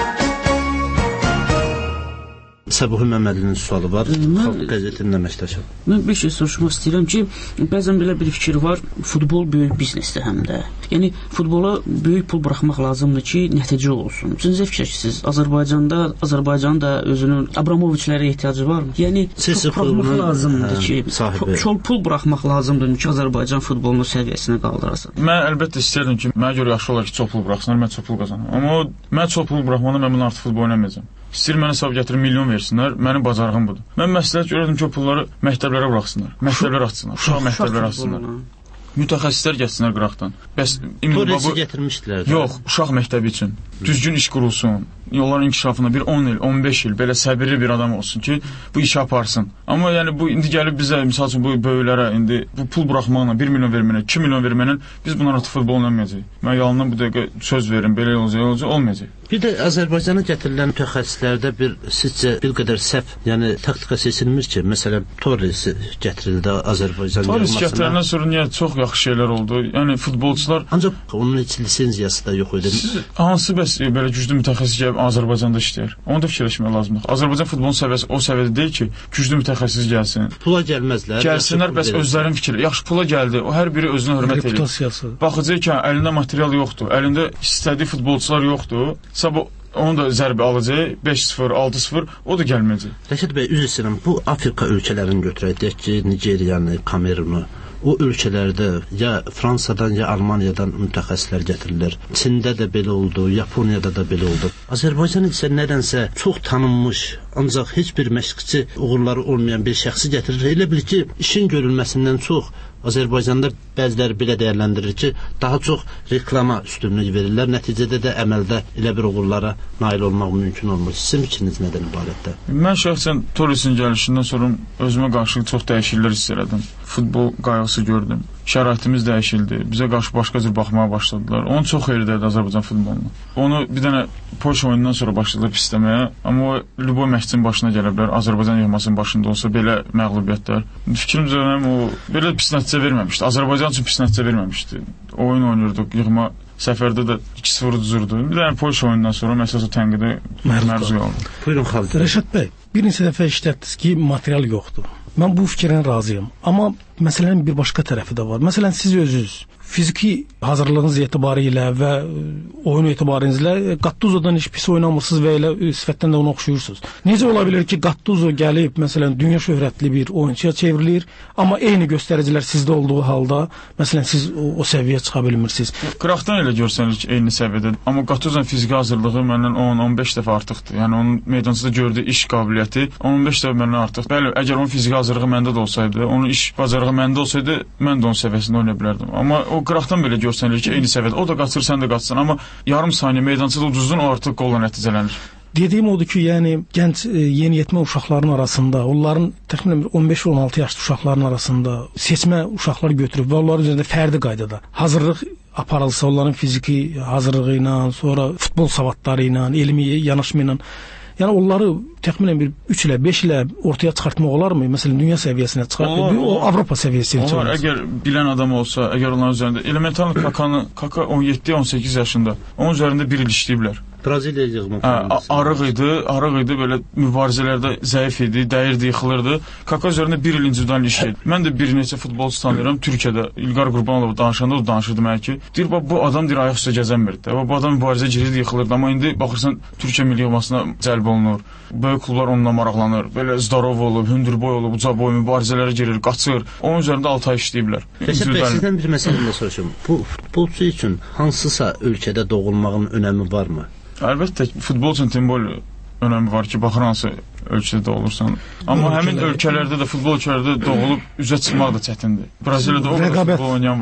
Səbuhi Məmmədlinin sualı var. Xalq qəzetinin əməkdaşı. Mən bir şey soruşmaq istəyirəm ki, bəzən belə bir fikir var, futbol böyük biznesdir həm də. Yəni futbola böyük pul buraxmaq lazımdır ki, nəticə olsun. Siz necə fikirləşirsiniz? Azərbaycanın da özünün Abramoviçlərə ehtiyacı varmı? Yəni buraxmaq lazımdır ki, çox pul buraxmaq lazımdır ki, Azərbaycan futbolunu səviyyəsinə qaldırasın. Mən əlbəttə istərdim ki, mənə görə yaxşı olar ki, çox pul buraxsınlar, mən çox pul qazanam. Amma mən çox pul buraxmanda mən bundan artıq futbol oynamayacağam. İstəyir mənə hesab gətirib milyon versinlər, mənim bacarığım budur. Mən məsləhət görürəm ki, o pulları məktəblərə buraxsınlar, məktəblər açsınlar, uşaq məktəblər açsınlar. Mütəxəssislər gətirsinlər qıraqdan. Bəs Torresi gətirmişdilər. Yox, uşaq məktəbi üçün düzgün iş qurulsun. Yolların inkişafına bir 10 il, 15 il belə səbirli bir adam olsun ki, bu işi aparsın. Amma yəni bu indi gəlib bizə məsəl üçün bu böyüklərə indi bu pul buraxmaqla 1 milyon verməklə, 2 milyon verməklə biz bundan artıq futbol oynamayacağıq. Mən yalandan bu dəqiqə söz verim, belə olacaq, olmayacaq. Bir də Azərbaycana gətirilən mütəxəssislərdə sizcə bir qədər səhv, yəni taktika seçilmir ki, məsələn Torres gətirildi Azərbaycan Torres gətiriləndən sonra niyə çox yaxşı şeylər oldu? Yəni futbolçular ancaq onun heç lisenziyası da yox idi. Hansı bəs belə güclü mütəxəssis gəlib Azərbaycanda işləyir? Onu da fikirləşmək lazımdır. Azərbaycan futbolunun səviyyəsi o səviyyədə deyil ki, güclü mütəxəssis gəlsin. Pula gəlməzlər. Gəlsinlər, bəs özlərinin fikri. Yaxşı pula gəldi. O hər biri özünə hörmət edir. Baxacaq ki, əlində material yoxdur, əlində istədiyi futbolçular yoxdur. Sabah onu da zərbə alacaq, 5-0, 6-0, o da gəlməyəcək. Rəşad bəy, üzr istəyirəm, bu Afrika ölkələrini götürək, deyək ki, Nigeriyanı, Kamerunu, o ölkələrdə ya Fransadan, ya Almaniyadan mütəxəssislər gətirilir. Çində də belə oldu, Yaponiyada da belə oldu. Azərbaycan isə nədənsə çox tanınmış, ancaq heç bir məşqçi uğurları olmayan bir şəxsi gətirir. Elə bil ki, işin görülməsindən çox Azərbaycanda bəziləri belə dəyərləndirir ki, daha çox reklama üstünlük verirlər. Nəticədə də əməldə elə bir uğurlara nail olmaq mümkün olmur. Sizin fikriniz nədən ibarətdir? Mən şəxsən Torresin gəlişindən sonra özümə qarşı çox dəyişikliklər hiss elədim. Futbol qayğısı gördüm. Şəraitimiz dəyişildi. Bizə qarşı başqa cür baxmağa başladılar. Onun çox xeyri dəydi Azərbaycan futboluna. Onu bir dənə Polşa oyunundan sonra başladılar pisləməyə. Amma o Lüboy məşqçinin başına gələ bilər. Azərbaycan yığmasının başında olsa belə məğlubiyyətlər. Fikrimcə o belə pis nəticə verməmişdi. Azərbaycan üçün pis nəticə verməmişdi. Oyun oynayırdıq, yığma səfərdə də 2-0 uduzurdu. Bir dənə Polşa oyundan sonra məsələsə tənqidə məruz qaldı. Buyurun Xalid. Rəşad bəy, bir neçə dəfə işlətdiniz ki, material yoxdur. Mən bu fikirlə razıyam. Amma məsələnin bir başqa tərəfi də var. Məsələn, siz özünüz fiziki hazırlığınız etibarilə və oyun etibarınızla Gattuzo'dan heç pis oynamırsınız və elə sifətdən də ona oxşuyursunuz. Necə ola bilər ki, Gattuzo gəlib, məsələn, dünya şöhrətli bir oyunçuya çevrilir, amma eyni göstəricilər sizdə olduğu halda, məsələn, siz o səviyyəyə çıxa bilmirsiniz. Qıraqdan elə görsənilir ki, eyni səviyyədə. Amma Gattuzo'nun fiziki hazırlığı məndən 10-15 dəfə artıqdır. Yəni onun meydançada gördüyü iş qabiliyyəti 15 dəfə məndən artıq. Bəli, əgər onun fiziki hazırlığı məndə də olsaydı, onun iş bacarığı məndə olsaydı, mən də onun səviyyəsində oynaya bilərdim. Amma o qıraqdan belə görsənilir ki, eyni səviyyədə. O da qaçır, sən də qaçsan, amma yarım saniyə meydançada uduzdun, o artıq qolla nəticələnir. Dediyim odur ki, yəni gənc yeniyetmə uşaqların arasında, onların təxminən 15-16 yaşlı uşaqların arasında seçmə uşaqlar götürüb və onların üzərində fərdi qaydada hazırlıq aparılsa, onların fiziki hazırlığı ilə, sonra futbol savadları ilə, elmi yanaşma ilə Yəni onları təxminən bir 3 ilə 5 ilə ortaya çıxartmaq olarmı? Məsələn, dünya səviyyəsinə çıxartmaq, o Avropa səviyyəsinə çıxartmaq. Əgər bilən adam olsa, əgər onların üzərində elemental Kaka 17-18 yaşında, onun üzərində bir il işləyiblər. Braziliya yığma. Arıq idi, belə mübarizələrdə zəif idi, dəyirdi, yıxılırdı. Kaka üzərində bir il individual işləyirdi. Mən də bir neçə futbolçu tanıyıram Türkiyədə. İlqar Qurbanov danışanda o danışırdı mənə ki, deyir bu adam deyir ayaq üstə gəzənmirdi. Bu adam mübarizə girirdi, yıxılırdı, amma indi baxırsan Türkiyə milli yığmasına cəlb olunur. Böyük klublar onunla maraqlanır. Belə zdarov olub, hündürboy olub, uca boy mübarizələrə girir, qaçır. Onun üzərində 6 ay işləyiblər. Sizdən bir məsələni soruşum. Bu futbolçu üçün hansısa ölkədə doğulmağın önəmi varmı? Əlbəttə, futbol üçün timbol önəmi var ki, baxır hansı ölkədə olursan. Amma həmin ölkələrdə də, futbol ölkələrdə doğulub üzə çıxmaq da çətindir. Braziliyada o qədər futbol oynayan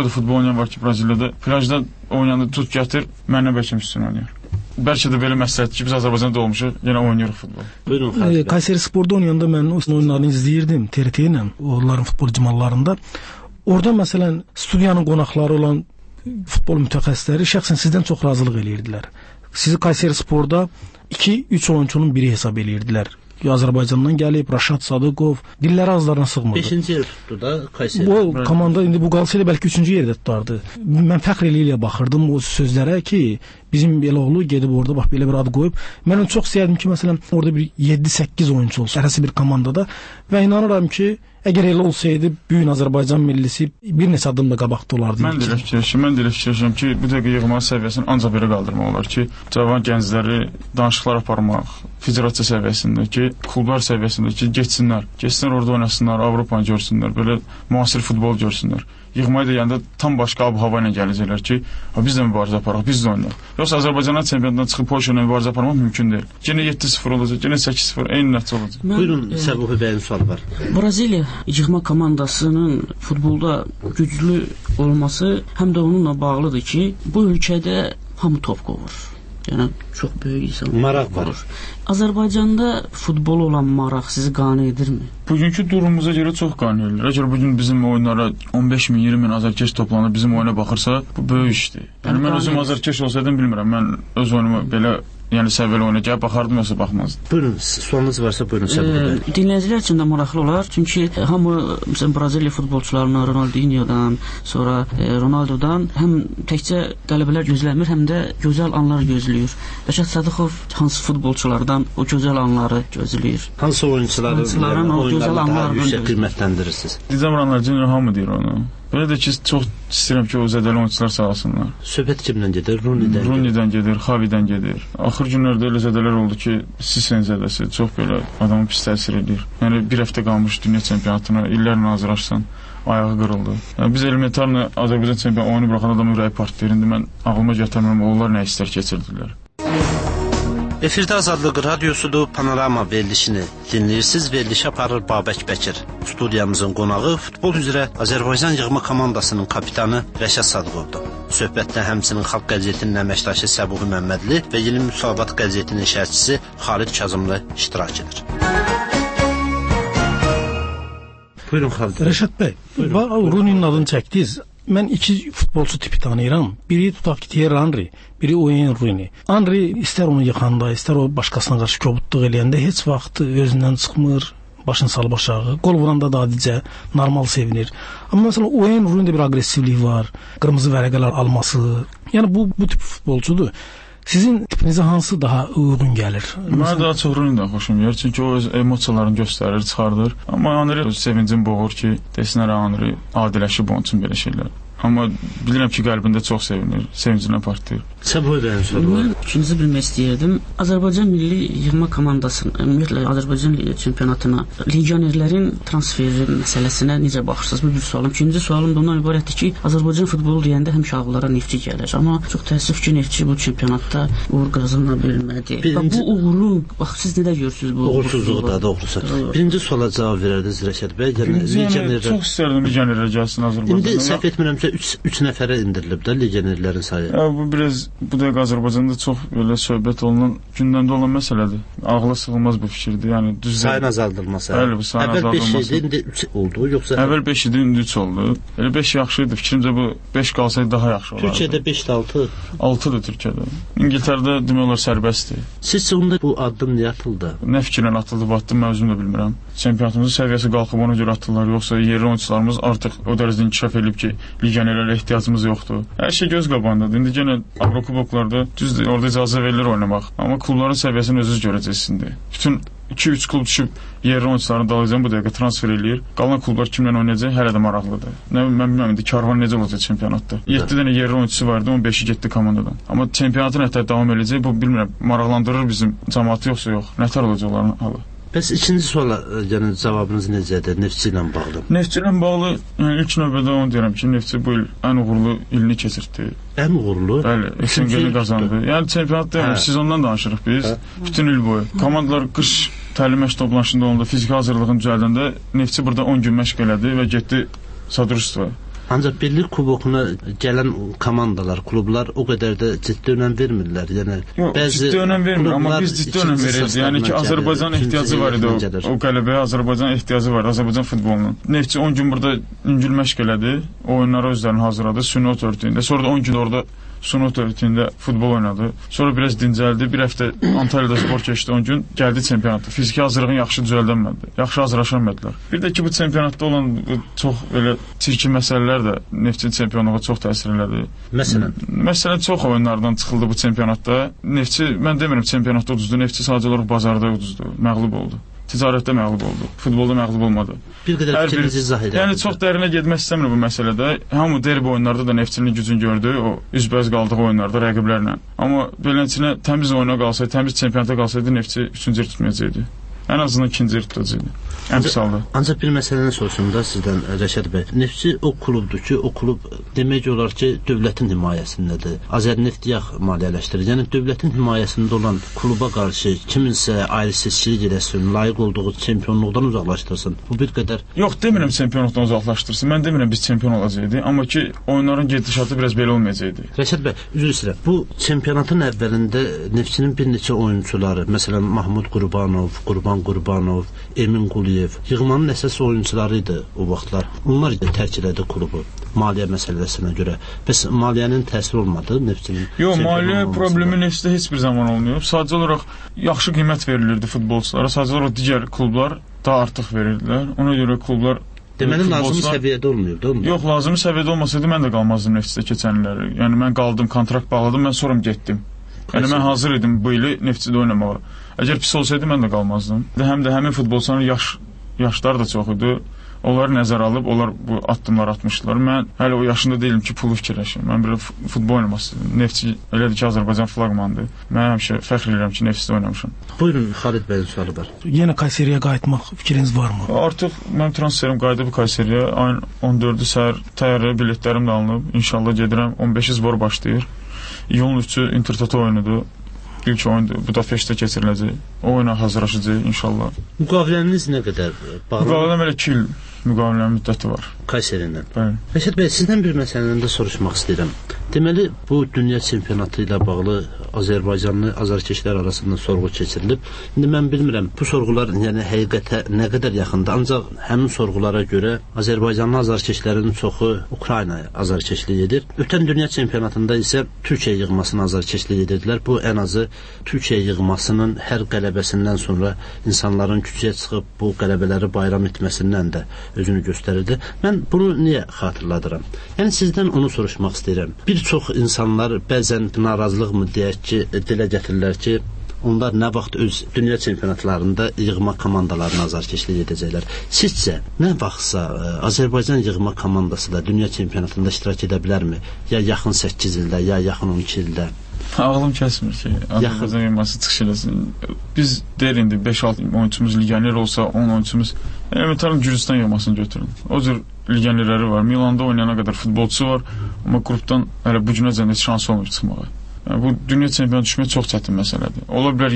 var ki, Braziliyada plajda oynayanda tut gətir, mənə bəlkə üstün oynayır. Bəlkə də belə məsləhətdir ki, biz Azərbaycanda olmuşuq, yenə oynayırıq futbol. Buyurun. Kayseri Spor'da oynayanda mən o oyunlarını izləyirdim TRT ilə, onların futbol icmallarında. Orada məsələn studiyanın qonaqları olan futbol mütəxəssisləri şəxsən sizdən çox razılıq eləyirdilər. Sizi Kayseri Spor'da 2-3 oyunçunun biri hesab eləyirdilər. Azərbaycandan gəlib, Raşad Sadıqov, dilləri ağızlarına sığmırdı. 5-ci yer tutdu da Kayseri. Bu komanda indi bu qalsaydı bəlkə 3-cü yerdə tutardı. Mən fəxr elə baxırdım o sözlərə ki, bizim belə oğlu gedib orada bax belə bir ad qoyub. Mən onu çox istəyirdim ki, məsələn, orada bir 7-8 oyunçu olsun, hərəsi bir komandada və inanıram ki, əgər elə olsaydı, büyük Azərbaycan millisi bir neçə addım da qabaqda olardı. Mən də fikirləşirəm ki, bu dəqiqə yığma səviyyəsini ancaq belə qaldırmaq olar ki, cavan gəncləri danışıqlar aparmaq, federasiya səviyyəsində ki, klublar səviyyəsində ki, getsinlər orada oynasınlar, Avropanı görsünlər, belə müasir futbol görsünlər. Yığmaya da yəni tam başqa ab-hava ilə gələcəklər ki, biz də mübarizə aparaq, biz də oynayaq. Yoxsa Azərbaycandan çempionatdan çıxıb Polşa ilə mübarizə aparmaq mümkün deyil. Yenə 7-0 olacaq, yenə 8-0, eyni nəticə olacaq. Buyurun, Səbuhi bəyin sualı var. Braziliya yığma komandasının futbolda güclü olması həm də onunla bağlıdır ki, bu ölkədə hamı top qovur. Yəni çox böyük insan maraq var. Azərbaycanda futbol olan maraq sizi qane edirmi? Bugünkü durumumuza görə çox qane edir. Əgər bugün bizim oyunlara 15 min, 20 min azarkeş toplanır, bizim oyuna baxırsa, bu böyük işdir. Yəni mən özüm azarkeş olsaydım bilmirəm. Mən öz oyunumu belə səviyyəli oynayacaq, baxardım, yoxsa baxmazdım. Buyurun, sualınız varsa buyurun Səbuhi. Dinləyicilər üçün də maraqlı olar. Çünki hamı məsələn Braziliya futbolçularından, Ronaldinho'dan, sonra Ronaldo'dan həm təkcə qələbələr gözləmir, həm də gözəl anlar gözləyir. Rəşad Sadıqov hansı futbolçulardan o gözəl anları gözləyir? Hansı oyunçuların oyunlarını daha yüksək qiymətləndirirsiniz? Dizəm Ronaldinho hamı deyir onu. Belə də ki, çox istəyirəm ki, o zədəli oyunçular sağlasınlar. Söhbət kimdən gedir? Rooney'dən gedir, Xavi'dən gedir. Axır günlərdə elə zədələr oldu ki, Sisen zədəsi çox belə adamı pis təsir edir. Yəni bir həftə qalmış dünya çempionatına, illərlə hazırlaşsan, ayağı qırıldı. Yəni biz elementarla Azərbaycan çempionatı oyunu buraxan adamın ürəyi partlayır. İndi mən ağlıma gətirmirəm, onlar nə istər keçirdilər. Efirdə Azadlıq radiosudur, Panorama verilişini dinləyirsiniz. Verilişi aparır Babək Bəkir. Studiyamızın qonağı futbol üzrə Azərbaycan yığma komandasının kapitanı Rəşad Sadıqovdur. Söhbətdə həmçinin Xalq qəzetinin əməkdaşı Səbuhi Məmmədli və Yeni Müsavat qəzetinin şərhçisi Xalid Kazımlı iştirak edir. Buyurun Xalid. Rəşad bəy, Rooney'nin adını çəkdiniz. Mən iki futbolçu tipi tanıyıram. Biri tutaq ki, Thierry Henry, biri Wayne Rooney. Henry istər onu yıxanda, istər o başqasına qarşı kobudluq eləyəndə heç vaxt özündən çıxmır, başını salıb aşağı. Qol vuranda da adicə normal sevinir. Amma məsələn Wayne Rooney'də bir aqressivlik var, qırmızı vərəqələr alması. Yəni bu tip futbolçudur. Sizin tipinizə hansı daha uyğun gəlir? Mənə daha çox Rooney-dən xoşum gəlir. Çünki o öz emosiyalarını göstərir, çıxardır. Amma Henry sevincim boğur ki, desinlər Henry adiləşib onun üçün belə şeylər. Amma bilirəm ki, qəlbində çox sevinir, sevincinə partlayır. Səbuhi bəyin sualı var. İkincisi bilmək istəyirdim. Azərbaycan milli yığma komandasının, ümumiyyətlə Azərbaycan çempionatına legionerlərin transferi məsələsinə necə baxırsınız? Bu bir sualım. İkinci sualım da ondan ibarətdir ki, Azərbaycan futbolu deyəndə həmişə ağıllara Neftçi gəlir. Amma çox təəssüf ki, Neftçi bu çempionatda uğur qazana bilmədi. Bu uğuru, bax siz necə görürsünüz bu uğursuzluğu da doğrusu? Birinci suala cavab verərdiniz Rəşad bəy. Çox istərdim legionerlər gəlsin Azərbaycana. İndi səhv etmirəmsə Neftçidə 3 nəfərə indirilib də legionerlərin sayı. Bu biraz bu da Azərbaycanda çox belə söhbət olunan, gündəmdə olan məsələdir. Ağla sığılmaz bu fikirdir. Yəni düz sayın azaldılması. Bəli, bu sayın azaldılması. Əvvəl 5 idi, indi 3 oldu, yoxsa əvvəl 5 idi, indi 3 oldu. Elə 5 yaxşı idi. Fikrimcə bu 5 qalsaydı daha yaxşı olardı. Türkiyədə 5-də 6. 6-dır Türkiyədə. İngiltərədə demək olar sərbəstdir. Sizcə onda bu addım niyə atıldı? Nə fikirlə atıldı bu addım, mən özüm də bilmirəm. Çempionatımızın səviyyəsi qalxıb ona görə atırlar, yoxsa yerli oyunçularımız artıq o dərəcədə inkişaf edib ki, legionerlərə ehtiyacımız yoxdur. Hər şey göz qabağındadır. İndi yenə Avrokuboklarda düzdür, orada icazə verilir oynamaq. Amma klubların səviyyəsini özünüz görəcəksiniz. Bütün 2-3 klub düşüb yerli oyunçularını dalacaq bu dəqiqə transfer eləyir. Qalan klublar kimlə oynayacaq hələ də maraqlıdır. Mən bilmirəm indi Karvan necə olacaq çempionatda. 7 dənə yerli oyunçusu vardı, 15-i getdi komandadan. Amma çempionatın hətta davam edəcək, bu bilmirəm maraqlandırır bizim cəmaatı yoxsa yox. Nətər olacaq onların halı? Bəs ikinci suala yəni cavabınız necədir Neftçi ilə bağlı? Neftçi ilə bağlı yəni ilk növbədə onu deyirəm ki, Neftçi bu il ən uğurlu ilini keçirtdi. Ən uğurlu? Bəli, SNG-ni qazandı. Yəni çempionat deyil, sezondan danışırıq biz. Bütün il boyu. Komandalar qış təlim məşq toplanışında olanda fiziki hazırlığını düzəldəndə Neftçi burada 10 gün məşq elədi və getdi Sadrustvaya. Ancaq birlik kubokuna gələn komandalar, klublar o qədər də ciddi önəm vermirlər. Yəni bəzi ciddi önəm vermir, amma biz ciddi önəm veririk. Yəni ki, Azərbaycan ehtiyacı var idi o qələbəyə, Azərbaycan ehtiyacı var, Azərbaycan futbolunun. Neftçi 10 gün burada yüngül məşq elədi, oyunlara özlərini hazırladı, süni ot örtüyündə. Sonra da 10 gün orada süni ot örtüyündə futbol oynadı. Sonra biraz dincəldi, bir həftə Antalyada spor keçdi, 10 gün gəldi çempionata. Fiziki hazırlığını yaxşı düzəldənmədi, yaxşı hazırlaşanmadılar. Bir də ki, bu çempionatda olan çox elə çirkin məsələlər də Neftçinin çempionluğa çox təsir elədi. Məsələn, çox oyunlardan çıxıldı bu çempionatda. Neftçi, mən demirəm çempionatda uduzdu, Neftçi sadəcə olaraq bazarda uduzdu, məğlub oldu. Ticarətdə məğlub oldu, futbolda məğlub olmadı. Bir qədər fikrinizi izah edin. Yəni çox dərinə getmək istəmirəm bu məsələdə. Hamı derbi oyunlarda da Neftçinin gücünü gördü, o üzbəüz qaldığı oyunlarda rəqiblərlə. Amma beləsinə təmiz oyuna qalsaydı, təmiz çempionata qalsaydı Neftçi 3-cü yer tutmayacaqdı. Ən azından 2-ci yer tutacaqdı. Ancaq bir məsələnin sorusunda sizdən Rəşad bəy, Neftçi o klubdur ki, o klub demək olar ki, dövlətin himayəsindədir. Azərneft yağ maliyyələşdirir. Yəni dövlətin himayəsində olan kluba qarşı kiminsə ayrı seçkilik eləsin, layiq olduğu çempionluqdan uzaqlaşdırsın. Bu bir qədər. Yox, demirəm çempionluqdan uzaqlaşdırsın. Mən demirəm biz çempion olacaqdı, amma ki oyunların gedişatı biraz belə olmayacaqdı. Rəşad bəy, üzr istəyirəm. Bu çempionatın əvvəlində Neftçinin bir neçə oyunçuları, məsələn Mahmud Qurbanov, Qurban Qurbanov, Emin Quliyev yığmanın əsas oyunçuları idi o vaxtlar. Onlar tərk elədi klubu maliyyə məsələsinə görə. Bəs maliyyənin təsiri olmadı Neftçinin? Yox, maliyyə problemi Neftçidə heç bir zaman olmayıb. Sadəcə olaraq yaxşı qiymət verilirdi futbolçulara. Sadəcə olaraq digər klublar daha artıq verirdilər. Ona görə klublar deməli lazımi səviyyədə olmuyordu. Yox, lazımi səviyyədə olmasaydı mən də qalmazdım Neftçidə keçən illəri. Yəni mən qaldım, kontrakt bağladım, mən sonra getdim. Yəni mən hazır idim bu ili Neftçidə oynamağa. Əgər pis olsaydı mən də qalmazdım. Həm də həmin futbolçuların yaşları da çox idi. Onları nəzərə alıb, onlar bu addımlar atmışdılar. Mən hələ o yaşında deyiləm ki, pulu fikirləşim. Mən belə futbol oynamaq istəyirəm. Neftçi elədir ki, Azərbaycan flaqmandır. Mən həmişə fəxr edirəm ki, Neftçidə oynamışam. Buyurun, Xalid bəyin sualı var. Yenə Kayseriyə qayıtmaq fikriniz varmı? Artıq mənim transferim qayıdıb Kayseriyə. Ayın 14-ü səhər təyyarə biletlərim də alınıb. İnşallah gedirəm. 15-i zbor başlayır. İyunun 3-ü Intertota oyunudur. İlk oyundur. Budapeştdə keçiriləcək. O oyuna hazırlaşacaq inşallah. Müqaviləniz nə qədər? Müqaviləm elə 2 il müqavilənin müddəti var. Kayserindən. Bəli. Rəşad bəy, sizdən bir məsələni də soruşmaq istəyirəm. Deməli, bu dünya çempionatı ilə bağlı Azərbaycanlı azarkeşlər arasında sorğu keçirilib. İndi mən bilmirəm, bu sorğular yəni həqiqətə nə qədər yaxındır. Ancaq həmin sorğulara görə Azərbaycanlı azarkeşlərin çoxu Ukraynaya azarkeşlik edir. Ötən dünya çempionatında isə Türkiyə yığmasına azarkeşlik edirdilər. Bu ən azı Türkiyə yığmasının hər qələbəsindən sonra insanların küçəyə çıxıb bu qələbələri bayram etməsindən də özünü göstərirdi. Mən bunu niyə xatırladıram? Yəni sizdən onu soruşmaq istəyirəm. Bir çox insanlar bəzən narazılıqmı deyək ki, dilə gətirirlər ki, onlar nə vaxt öz dünya çempionatlarında yığma komandalarına azarkeşlik edəcəklər. Sizcə, nə vaxtsa Azərbaycan yığma komandası da dünya çempionatında iştirak edə bilərmi? Ya yaxın 8 ildə, ya yaxın 12 ildə? Ağlım kəsmir ki, Azərbaycan yığması çıxış eləsin. Biz deyir indi 5-6 oyuncumuz legioner olsa, 10 oyuncumuz elementarın Gürcistan yığmasını götürün. O cür legionerləri var. Milanda oynayana qədər futbolçusu var, amma qrupdan hələ bu günəcən heç şansı olmur çıxmağa. Yəni, bu dünya çempionu düşmək çox çətin məsələdir. Ola bilər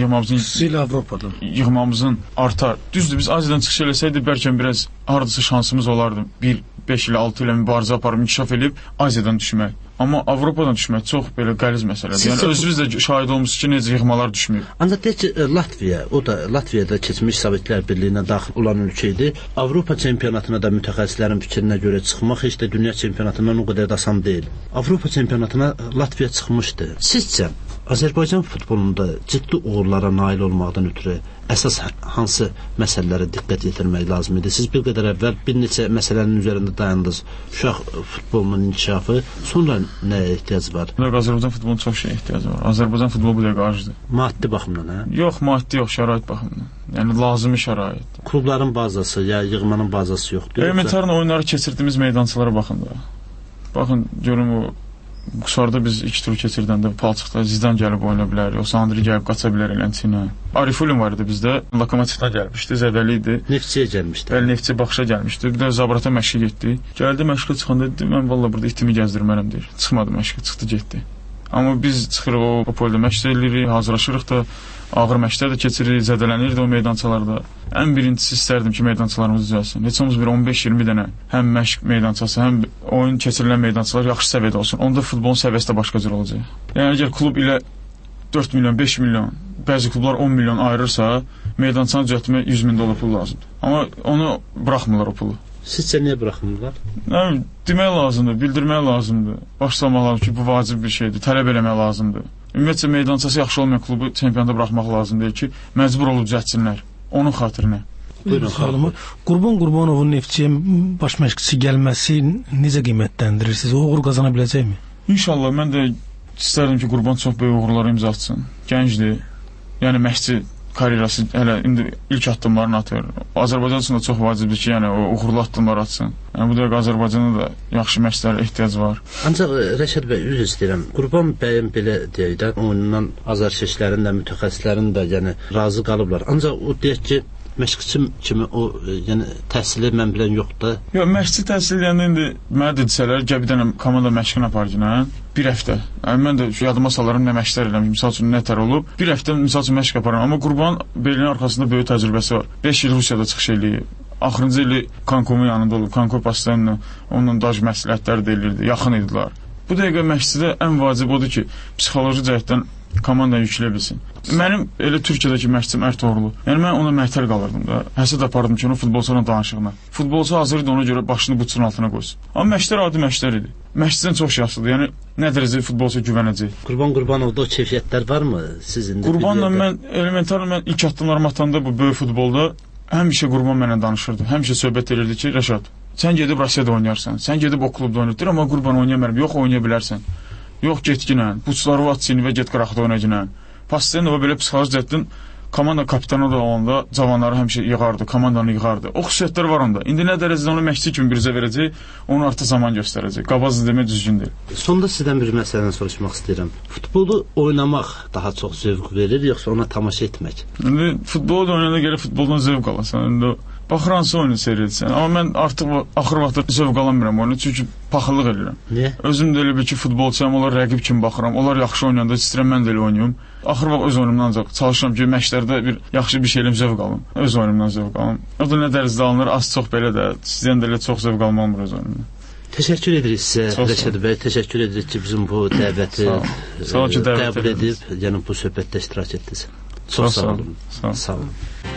yığmamızın artar. Düzdür, biz Aziyadan çıxış eləsəydi bəlkə biraz hardasa şansımız olardı. 5 il, 6 ilə mübarizə aparıb, inkişaf edib Aziyadan düşmək. Amma Avropadan düşmək çox belə qəliz məsələdir. Yəni özünüz də şahid olmusunuz ki, necə yığmalar düşməyib. Ancaq deyək ki, Latviya, o da Latviyada keçmiş Sovetlər Birliyinə daxil olan ölkə idi. Avropa çempionatına da mütəxəssislərin fikrinə görə çıxmaq heç də dünya çempionatından o qədər də asan deyil. Avropa çempionatına Latviya çıxmışdı. Sizcə Azərbaycan futbolunda ciddi uğurlara nail olmaqdan ötürü əsas hansı məsələlərə diqqət yetirmək lazım idi? Siz bir qədər əvvəl bir neçə məsələnin üzərində dayandınız. Uşaq futbolunun inkişafı, sonra nəyə ehtiyac var? Azərbaycan futbolunun çox şey ehtiyacı var. Azərbaycan futbolu bu dəqiqə acıdır. Maddi baxımdan, hə? Yox, maddi yox, şərait baxımından. Yəni lazımi şərait. Klubların bazası, ya yığmanın bazası yoxdur. Elementarın oyunları keçirdiyimiz meydançalara baxın da. Baxın, görün o Qusarda biz 2 tur keçirdəndə palçıqda Zidane gəlib oyna bilər, yoxsa Andri gəlib qaça bilər elənçinə. Arifulin var idi bizdə, Lokomotivdən gəlmişdi, zədəli idi. Neftçiyə gəlmişdi. Bəli, Neftçi Baxışa gəlmişdi. Bir də Zabrata məşqə getdi. Gəldi məşqə çıxanda dedi, mən valla burada itimi gəzdirmərəm deyir. Çıxmadı məşqə, çıxdı getdi. Amma biz çıxırıq o polda məşq edirik, hazırlaşırıq da, ağır məşqlər də keçiririk, zədələnirdi o meydançalarda. Ən birincisi istərdim ki, meydançalarımız düzəlsin. Heç olmaz bir 15-20 dənə həm məşq meydançası, həm oyun keçirilən meydançalar yaxşı səviyyədə olsun. Onda futbolun səviyyəsi də başqa cür olacaq. Yəni əgər klub ilə 4 milyon, 5 milyon, bəzi klublar 10 milyon ayırırsa, meydançanı düzəltməyə 100 min dollar pul lazımdır. Amma onu buraxmırlar o pulu. Sizcə niyə buraxmırlar? Demək lazımdır, bildirmək lazımdır. Başlamaq lazımdır ki, bu vacib bir şeydir, tələb eləmək lazımdır. Ümumiyyətcə, meydançası yaxşı olmayan klubu çempionata buraxmaq lazımdır ki, məcbur olub düzəltsinlər. Onun xatirinə. Qurbanovun Neftçiyə baş məşqçi gəlməsi necə qiymətləndirirsiniz? O uğur qazana biləcəkmi? İnşallah, mən də istərdim ki, Qurban çox böyük uğurlara imza atsın. Gəncdir, yəni məşqçi karyerası hələ indi ilk addımlarını atır. Azərbaycan üçün də çox vacibdir ki, yəni o uğurlu addımlar atsın. Yəni bu dəqiqə Azərbaycanda da yaxşı məşqçilərə ehtiyac var. Ancaq Rəşad bəy, üzr istəyirəm. Qurban bəyin belə deyək də, oyundan azarkeşlərin də, mütəxəssislərin də yəni razı qalıblar. Ancaq o deyək ki, məşqçi kimi o yəni təhsili mən bilən yoxdur. Yox, məşqçi təhsili yəni indi mənə desələr, gəl bir dənə komanda məşqini aparacaq, bir həftə. Yəni mən də yadıma salarım nə məşqlər eləmişəm, misal üçün nətər olub. Bir həftə misal üçün məşq aparıram, amma Qurban belinin arxasında böyük təcrübəsi var. 5 il Rusiyada çıxış eləyib. Axırıncı ili Kankomun yanında olub. Kanko Pastanla onunla daj məsləhətlər də elirdi, yaxın idilər. Bu dəqiqə məşqçidə ən vacib odur ki, psixoloji cəhətdən komandanı yüklə bilsin. Mənim elə Türkiyədəki məşqçim Ərtoğrulu. Yəni mən ona məhtəl qalırdım da. Həsəd apardım ki, onu futbolçularla danışığına. Futbolçu hazır idi ona görə başını butçunun altına qoysun. Amma məşqlər adi məşqlər idi. Məşqçidən çox yaşlıdır. Yəni nə dərəcədə futbolçuya güvənəcək. Qurbanovda o keyfiyyətlər varmı sizin? Qurbanla mən elementarlı ilk addımlarımı atanda bu böyük futbolda həmişə Qurban mənlə danışırdı. Həmişə söhbət edirdi ki, Rəşad, sən gedib Rusiyada oynayarsan. Sən gedib o klubda oynayırsan, amma Qurban oynayamıram. Yox, oynaya bilərsən. Yox, getginə, buçları at seni və get qıraqda oynayacaq. Pasten o belə psixoloji cəhətdən komanda kapitanı da olanda cavanları həmişə yığardı, komandanı yığardı. O xüsusiyyətlər var onda. İndi nə dərəcədə onu məşqçi kimi birizə verəcək, onu artıq zaman göstərəcək. Qabazı demək düzgün deyil. Sonda sizdən bir məsələni soruşmaq istəyirəm. Futbolu oynamaq daha çox zövq verir, yoxsa ona tamaşa etmək? İndi futbolu da oynayanda gələ futboldan zövq alasan. İndi baxıransa oyunu seyr etsən. Amma mən artıq axır vaxtda zövq alamıram oyunu, çünki paxıllıq edirəm. Niyə? Özüm də elə bir ki, futbolçuyam, onlar rəqib kimi baxıram. Onlar yaxşı oynayanda istəyirəm mən də elə oynayım. Axır vaxt öz oyunumdan ancaq çalışıram ki, məşqlərdə bir yaxşı bir şeylə zövq alım. Öz oyunumdan zövq alım. O da nə dərəcədə alınır, az çox belə də, sizdən də elə çox zövq almaq olmur öz oyunumdan. Təşəkkür edirik sizə Rəşad bəy, təşəkkür edirik ki, bizim bu dəvəti qəbul edib, yəni bu söhbətdə iştirak etdiniz. Çox sağ olun. Sağ olun.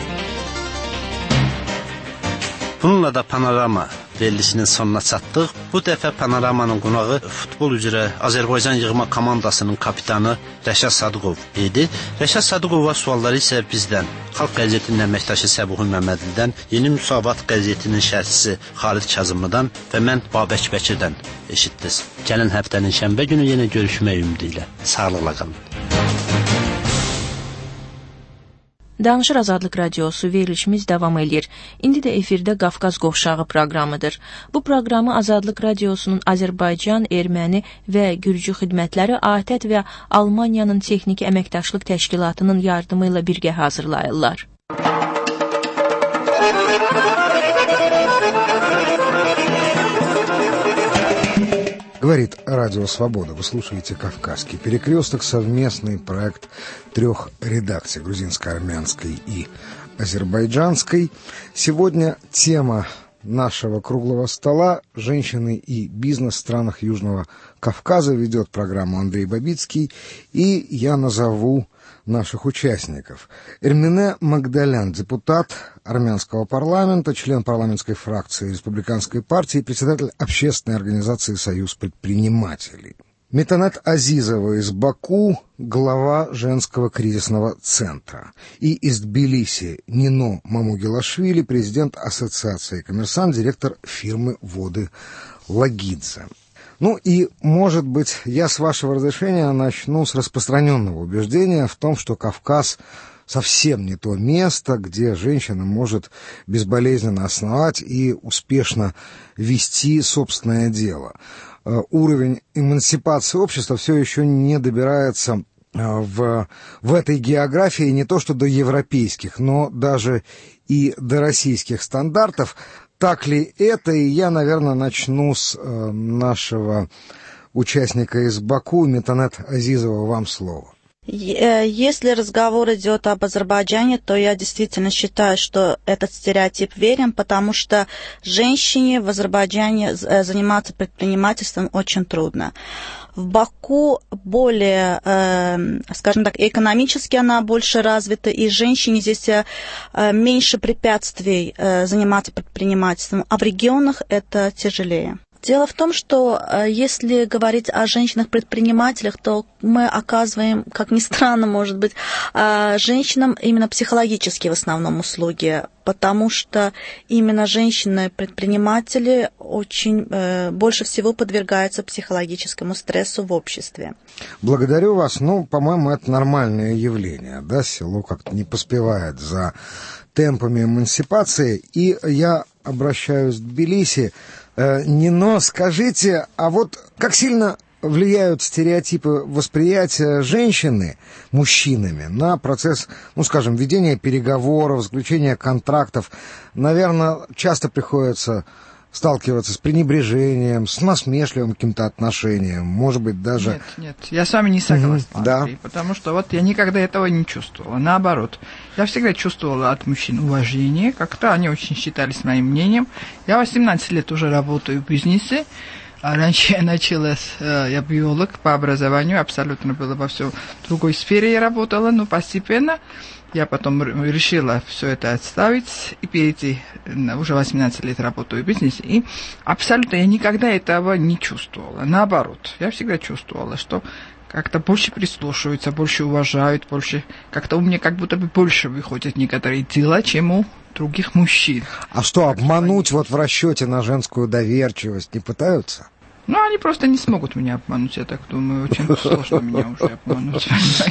Bununla da Panorama verilişinin sonuna çatdıq. Bu dəfə Panoramanın qonağı futbol üzrə Azərbaycan yığma komandasının kapitanı Rəşad Sadıqov idi. Rəşad Sadıqova sualları isə bizdən, Xalq qəzetinin əməkdaşı Səbuhi Məmmədlidən, Yeni Müsavat qəzetinin şərhçisi Xalid Kazımlıdan və mən Babək Bəkirdən eşitdiniz. Gələn həftənin şənbə günü yenə görüşmək ümidi ilə. Sağlıqla qalın. Danışır Azadlıq Radiosu verilişimiz davam edir. İndi də efirdə Qafqaz Qovşağı proqramıdır. Bu proqramı Azadlıq Radiosunun Azərbaycan, Erməni və Gürcü xidmətləri ATƏT və Almaniyanın Texniki Əməkdaşlıq Təşkilatının yardımı ilə birgə hazırlayırlar. Говорит Радио Свобода. Вы слушаете «Кавказский перекресток», совместный проект 3 редакций, грузинско-армянской и азербайджанской. Сегодня тема нашего круглого стола «Женщины и бизнес в странах Южного Кавказа». Ведет программу Андрей Бабицкий, и я назову наших участников. Эрмине Магдалян, депутат армянского парламента, член парламентской фракции Республиканской партии, председатель общественной организации «Союз предпринимателей». Метанет Азизова из Баку, глава женского кризисного центра. И из Тбилиси Нино Мамугилашвили, президент ассоциации «Коммерсант», директор фирмы «Воды Лагидзе». Ну и, может быть, я, с вашего разрешения, начну с распространенного убеждения в том, что Кавказ совсем не то место, где женщина может безболезненно основать и успешно вести собственное дело. Уровень эмансипации общества все еще не добирается в этой географии не то что до европейских, но даже и до российских стандартов. Так ли это? И я, наверное, начну с нашего участника из Баку, Метанет Азизова, вам слово. Если разговор идет об Азербайджане, то я действительно считаю, что этот стереотип верен, потому что женщине в Азербайджане заниматься предпринимательством очень трудно. В Баку более, скажем так, экономически она больше развита, и женщине здесь меньше препятствий заниматься предпринимательством, а в регионах это тяжелее. Дело в том, что если говорить о женщинах-предпринимателях, то мы оказываем, как ни странно, может быть, женщинам именно психологические в основном услуги, потому что именно женщины-предприниматели очень больше всего подвергаются психологическому стрессу в обществе. Благодарю вас. Ну, по-моему, это нормальное явление, да, село как-то не поспевает за темпами эмансипации. И я обращаюсь к Тбилиси. Нино, скажите, а вот как сильно влияют стереотипы восприятия женщины мужчинами на процесс, ну, скажем, ведения переговоров, заключения контрактов? Наверное, часто приходится сталкиваться с пренебрежением, с насмешливым каким-то отношением, может быть, даже... Нет, я с вами не согласна, Андрей, потому что вот я никогда этого не чувствовала. Наоборот, я всегда чувствовала от мужчин уважение, как-то они очень считались моим мнением. Я 18 лет уже работаю в бизнесе. Раньше я биолог по образованию, абсолютно было во всей другой сфере я работала, но постепенно я потом решила все это отставить и перейти, уже 18 лет работаю в бизнесе, и абсолютно я никогда этого не чувствовала. Наоборот, я всегда чувствовала, что как-то больше прислушиваются, больше уважают, больше, как-то у меня как будто бы больше выходят некоторые дела, чем у других мужчин. А что, обмануть вот в расчете на женскую доверчивость не пытаются? Ну, они просто не смогут меня обмануть, я так думаю. Очень сложно меня уже обмануть.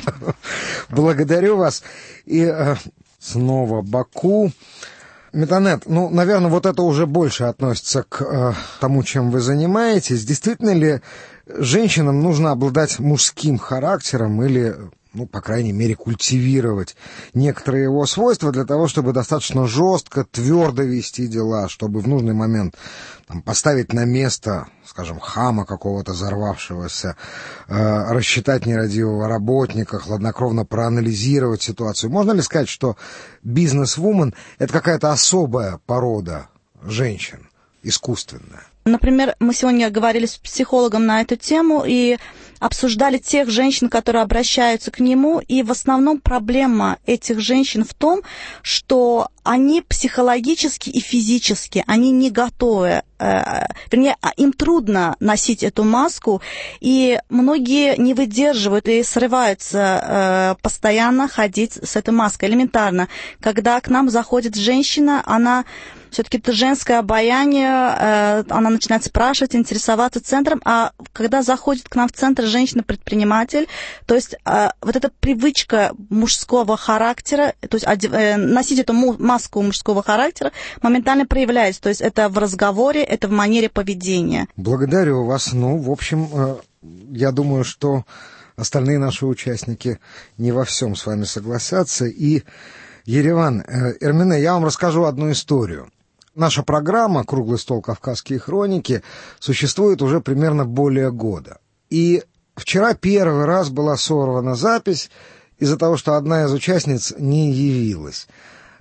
Благодарю вас. И снова Баку. Метанет, ну, наверное, вот это уже больше относится к тому, чем вы занимаетесь. Действительно ли женщинам нужно обладать мужским характером или, ну, по крайней мере, культивировать некоторые его свойства для того, чтобы достаточно жестко, твердо вести дела, чтобы в нужный момент там, поставить на место, скажем, хама какого-то взорвавшегося, рассчитать нерадивого работника, хладнокровно проанализировать ситуацию. Можно ли сказать, что бизнес-вумен — это какая-то особая порода женщин, искусственная? Например, мы сегодня говорили с психологом на эту тему и обсуждали тех женщин, которые обращаются к нему, и в основном проблема этих женщин в том, что они психологически и физически, они не готовы, вернее, им трудно носить эту маску, и многие не выдерживают и срываются постоянно ходить с этой маской. Элементарно, когда к нам заходит женщина, она все-таки это женское обаяние, она начинает спрашивать, интересоваться центром, а когда заходит к нам в центр женщина-предприниматель, то есть вот эта привычка мужского характера, то есть носить эту маску мужского характера моментально проявляется, то есть это в разговоре, это в манере поведения. Благодарю вас. Ну, в общем, я думаю, что остальные наши участники не во всем с вами согласятся. И, Ереван, Эрмине, я вам расскажу одну историю. Наша программа «Круглый стол. Кавказские хроники» существует уже примерно более года. И вчера первый раз была сорвана запись из-за того, что одна из участниц не явилась.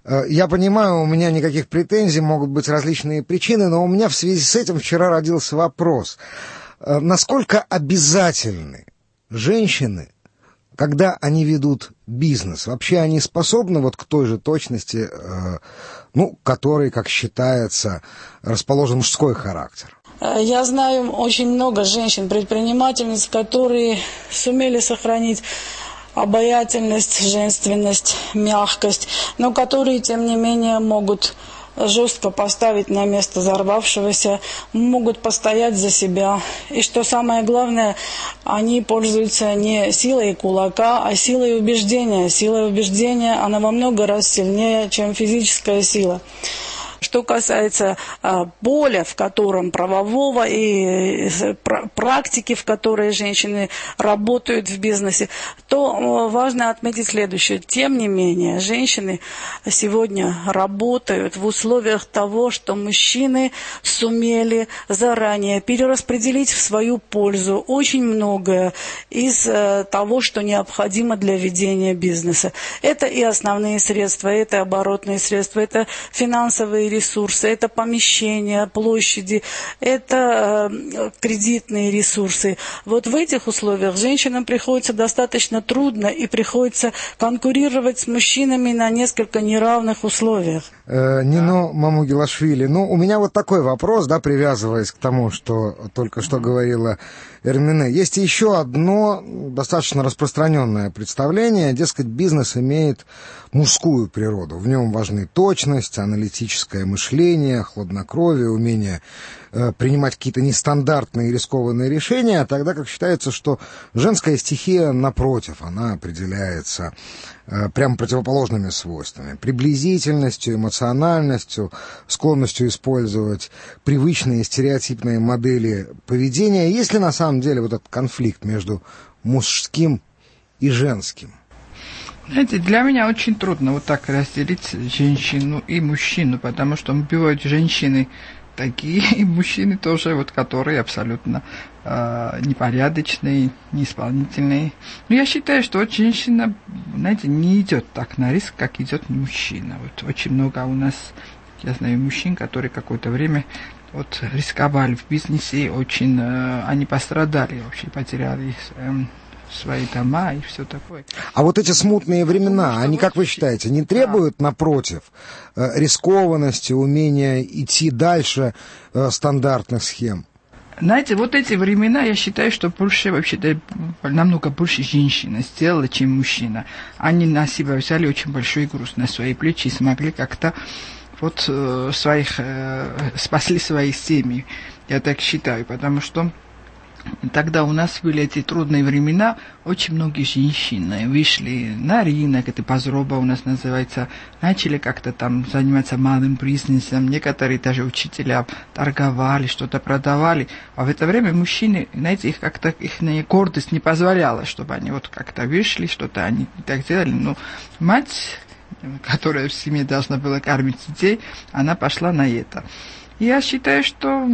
Я понимаю, у меня никаких претензий, могут быть различные причины, но у меня в связи с этим вчера родился вопрос. Насколько обязательны женщины, когда они ведут бизнес? Вообще они способны вот к той же точности, которой, как считается, расположен мужской характер? Я знаю очень много женщин-предпринимательниц, которые сумели сохранить обаятельность, женственность, мягкость, но которые, тем не менее, могут жестко поставить на место взорвавшегося, могут постоять за себя. И что самое главное, они пользуются не силой кулака, а силой убеждения. Сила убеждения, она во много раз сильнее, чем физическая сила. Что касается поля, в котором правового и практики, в которой женщины работают в бизнесе, то важно отметить следующее. Тем не менее, женщины сегодня работают в условиях того, что мужчины сумели заранее перераспределить в свою пользу очень многое из того, что необходимо для ведения бизнеса. Это и основные средства, это оборотные средства, это финансовые ресурсы, это помещения, площади, это кредитные ресурсы. Вот в этих условиях женщинам приходится достаточно трудно и приходится конкурировать с мужчинами на несколько неравных условиях. Нино Мамугилашвили, у меня вот такой вопрос, привязываясь к тому, что только что говорила Эрмине. Есть еще одно достаточно распространенное представление, дескать, бизнес имеет мужскую природу. В нем важны точность, аналитическое мышление, хладнокровие, умение принимать какие-то нестандартные и рискованные решения, тогда как считается, что женская стихия, напротив, она определяется прямо противоположными свойствами. Приблизительностью, эмоциональностью, склонностью использовать привычные стереотипные модели поведения. Есть ли на самом деле вот этот конфликт между мужским и женским? Знаете, для меня очень трудно вот так разделить женщину и мужчину, потому что бывают женщины такие, и мужчины тоже, которые абсолютно непорядочные, неисполнительные. Но я считаю, что женщина, не идет так на риск, как идет мужчина. Очень много у нас, я знаю, мужчин, которые какое-то время рисковали в бизнесе, очень они пострадали, вообще потеряли свои дома и все такое. А вот эти смутные времена, они, как вы считаете, не требуют, напротив, рискованности, умения идти дальше стандартных схем? Знаете, эти времена, я считаю, что больше, вообще-то, намного больше женщина сделала, чем мужчина. Они на себя взяли очень большой груз на свои плечи и смогли как-то спасли свои семьи. Я так считаю, потому что тогда у нас были эти трудные времена, очень многие женщины вышли на рынок, это позроба у нас называется, начали как-то там заниматься малым бизнесом, некоторые даже учителя торговали, что-то продавали, а в это время мужчины, их как-то их гордость не позволяла, чтобы они как-то вышли, что-то они так делали, но мать, которая в семье должна была кормить детей, она пошла на это. Я считаю, что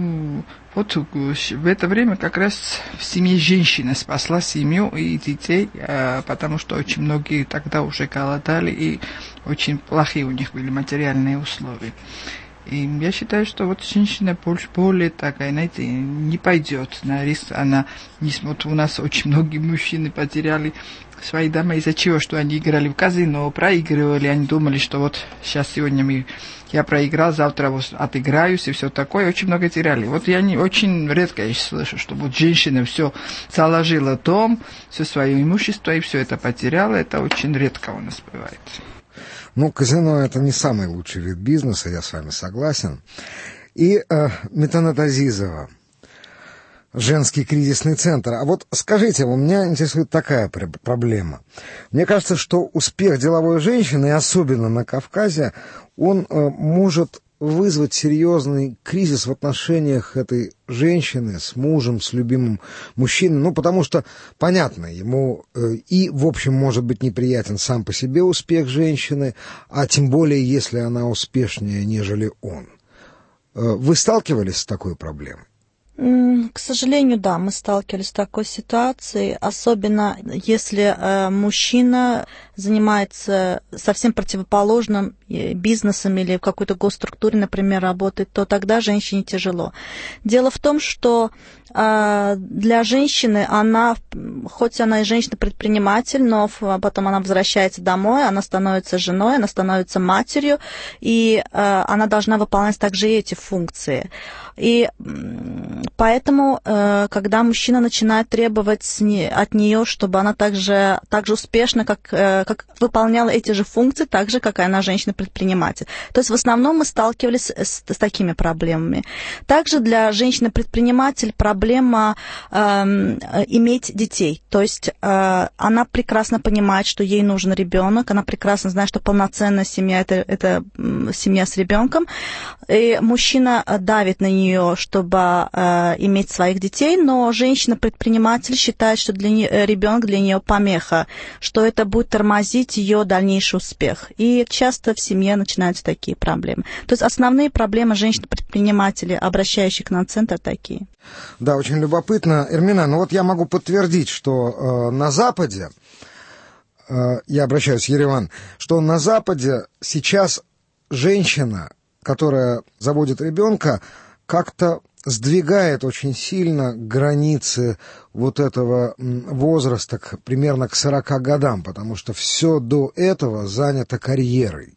в это время как раз в семье женщина спасла семью и детей, потому что очень многие тогда уже голодали, и очень плохие у них были материальные условия. И я считаю, что женщина более такая, не пойдет на риск. Она не смотрит. У нас очень многие мужчины потеряли свои дома из-за чего, что они играли в казино, проигрывали, они думали, что сейчас сегодня я проиграл, завтра отыграюсь и все такое, очень много теряли. Я очень редко слышу, что женщина все заложила дом, все свое имущество и все это потеряла, это очень редко у нас бывает. Казино — это не самый лучший вид бизнеса, я с вами согласен. И Метанет Азизова, женский кризисный центр. А скажите, меня интересует такая проблема. Мне кажется, что успех деловой женщины, и особенно на Кавказе, он может вызвать серьезный кризис в отношениях этой женщины с мужем, с любимым мужчиной. Потому что, понятно, ему и, в общем, может быть неприятен сам по себе успех женщины, а тем более, если она успешнее, нежели он. Вы сталкивались с такой проблемой? К сожалению, да, мы сталкивались с такой ситуацией, особенно если мужчина занимается совсем противоположным бизнесом или в какой-то госструктуре, например, работает, то тогда женщине тяжело. Дело в том, что для женщины она, хоть она и женщина-предприниматель, но потом она возвращается домой, она становится женой, она становится матерью, и она должна выполнять также и эти функции. И поэтому, когда мужчина начинает требовать от нее, чтобы она так же успешно, как выполняла эти же функции, так же, как и она женщина-предприниматель. То есть в основном мы сталкивались с такими проблемами. Также для женщины-предприниматель проблема иметь детей. То есть она прекрасно понимает, что ей нужен ребенок, она прекрасно знает, что полноценная семья это семья с ребенком. И мужчина давит на нее, чтобы иметь своих детей, но женщина-предприниматель считает, что ребенок для нее помеха, что это будет тормозить ее дальнейший успех. И часто в семье начинаются такие проблемы. То есть основные проблемы женщин-предпринимателей, обращающих к нам в центр, такие. Да, очень любопытно. Эрмина, ну вот я могу подтвердить, что на Западе, я обращаюсь в Ереван, что на Западе сейчас женщина, которая заводит ребенка, как-то сдвигает очень сильно границы вот этого возраста примерно к 40 годам, потому что все до этого занято карьерой.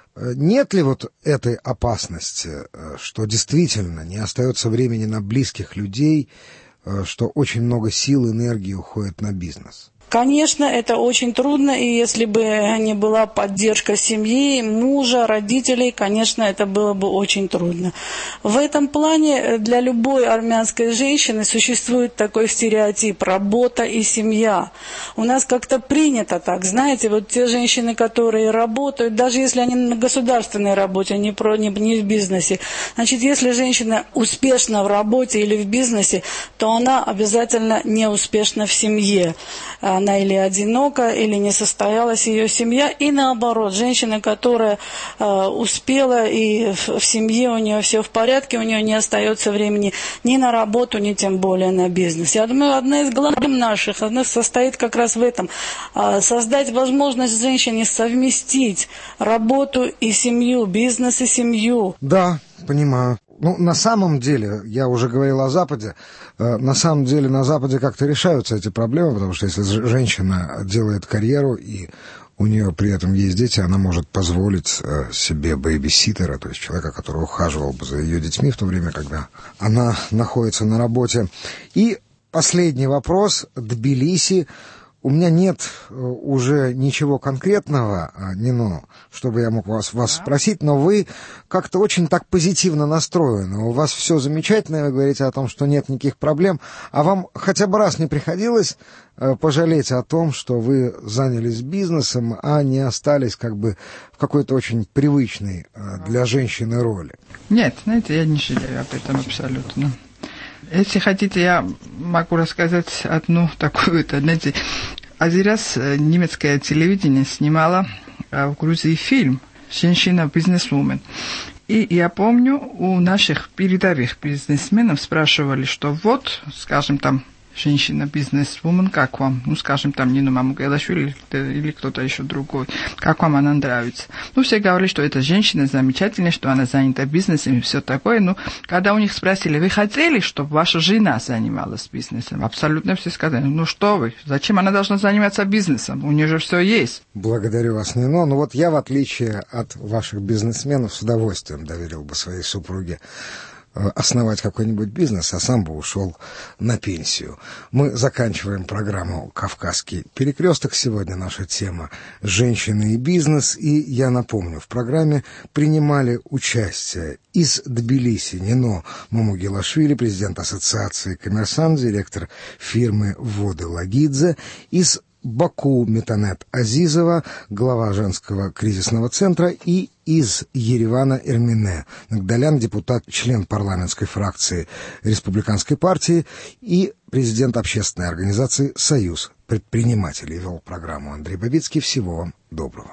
Нет ли вот этой опасности, что действительно не остается времени на близких людей, что очень много сил, энергии уходит на бизнес? Конечно, это очень трудно, и если бы не была поддержка семьи, мужа, родителей, конечно, это было бы очень трудно. В этом плане для любой армянской женщины существует такой стереотип – работа и семья. У нас как-то принято так, знаете, вот те женщины, которые работают, даже если они на государственной работе, не в бизнесе, значит, если женщина успешна в работе или в бизнесе, то она обязательно не успешна в семье. Она или одинока, или не состоялась ее семья, и наоборот, женщина, которая успела, и в семье у нее все в порядке, у нее не остается времени ни на работу, ни тем более на бизнес. Я думаю, одна из главных наших состоит как раз в этом. Создать возможность женщине совместить работу и семью, бизнес и семью. Да, понимаю. Ну, на самом деле, я уже говорил о Западе, на самом деле на Западе как-то решаются эти проблемы, потому что если женщина делает карьеру и у нее при этом есть дети, она может позволить себе бэйбиситера, то есть человека, который ухаживал бы за ее детьми в то время, когда она находится на работе. И последний вопрос. Тбилиси. У меня нет уже ничего конкретного, Нино, чтобы я мог вас спросить, но вы как-то очень так позитивно настроены. У вас все замечательно, вы говорите о том, что нет никаких проблем. А вам хотя бы раз не приходилось пожалеть о том, что вы занялись бизнесом, а не остались как бы в какой-то очень привычной для женщины роли? Нет, знаете, я не жалею об этом абсолютно. Если хотите, я могу рассказать одну такую-то, знаете, один раз немецкое телевидение снимало в Грузии фильм «Женщина-бизнесвумен». И я помню, у наших передовых бизнесменов спрашивали, что вот, скажем, там, женщина-бизнесвумен, как вам? Ну, скажем, там, Нина Мамугелашвили или кто-то еще другой. Как вам она нравится? Ну, все говорили, что эта женщина замечательная, что она занята бизнесом и все такое. Ну, когда у них спросили, вы хотели, чтобы ваша жена занималась бизнесом? Абсолютно все сказали, ну что вы, зачем она должна заниматься бизнесом? У нее же все есть. Благодарю вас, Нино. Ну, вот я, в отличие от ваших бизнесменов, с удовольствием доверил бы своей супруге основать какой-нибудь бизнес, а сам бы ушел на пенсию. Мы заканчиваем программу «Кавказский перекресток». Сегодня наша тема «Женщины и бизнес». И я напомню, в программе принимали участие из Тбилиси Нино Мамугелашвили, президент Ассоциации «Коммерсант», директор фирмы «Воды Лагидзе», из Баку Метанет Азизова, глава женского кризисного центра, и из Еревана Эрмине Нагдалян, депутат, член парламентской фракции Республиканской партии и президент общественной организации «Союз предпринимателей». Вел программу Андрей Бабицкий. Всего вам доброго.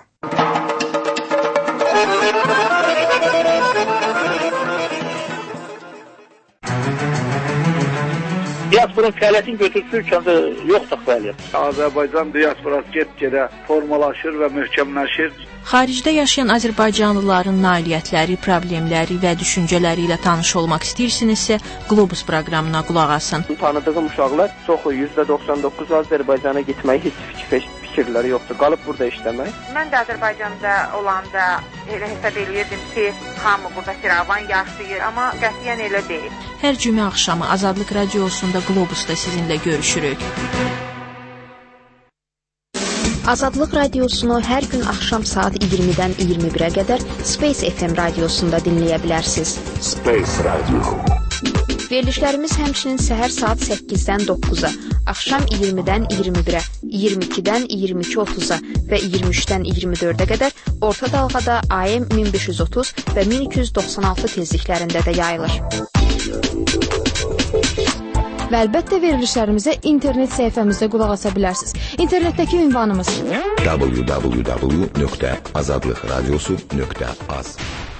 diasporun fəaliyyətini götürsün ölkəmdə yoxdur fəaliyyət. Azərbaycan diasporası get-gedə formalaşır və möhkəmləşir. Xaricdə yaşayan azərbaycanlıların nailiyyətləri, problemləri və düşüncələri ilə tanış olmaq istəyirsinizsə, Globus proqramına qulaq asın. Tanıdığım uşaqlar çoxu %99 Azərbaycana getməyi heç fikirləri yoxdur. Qalıb burada işləmək. Mən də Azərbaycanda olanda elə hesab eləyirdim ki, hamı burada firavan yaşayır, amma qətiyyən elə deyil. Hər cümə axşamı Azadlıq Radiosunda Globusda sizinlə görüşürük. Azadlıq Radiosunu hər gün axşam saat 20-dən 21-ə qədər Space FM radiosunda dinləyə bilərsiniz. Space Radio. Verilişlərimiz həmçinin səhər saat 8-dən 9-a, axşam 20-dən 21-ə, 22-dən 22:30-a və 23-dən 24-ə qədər orta dalğada AM 1530 və 1296 tezliklərində də yayılır. Və əlbəttə verilişlərimizə internet səhifəmizdə qulaq asa bilərsiniz. İnternetdəki ünvanımız www.azadlıqradiosu.az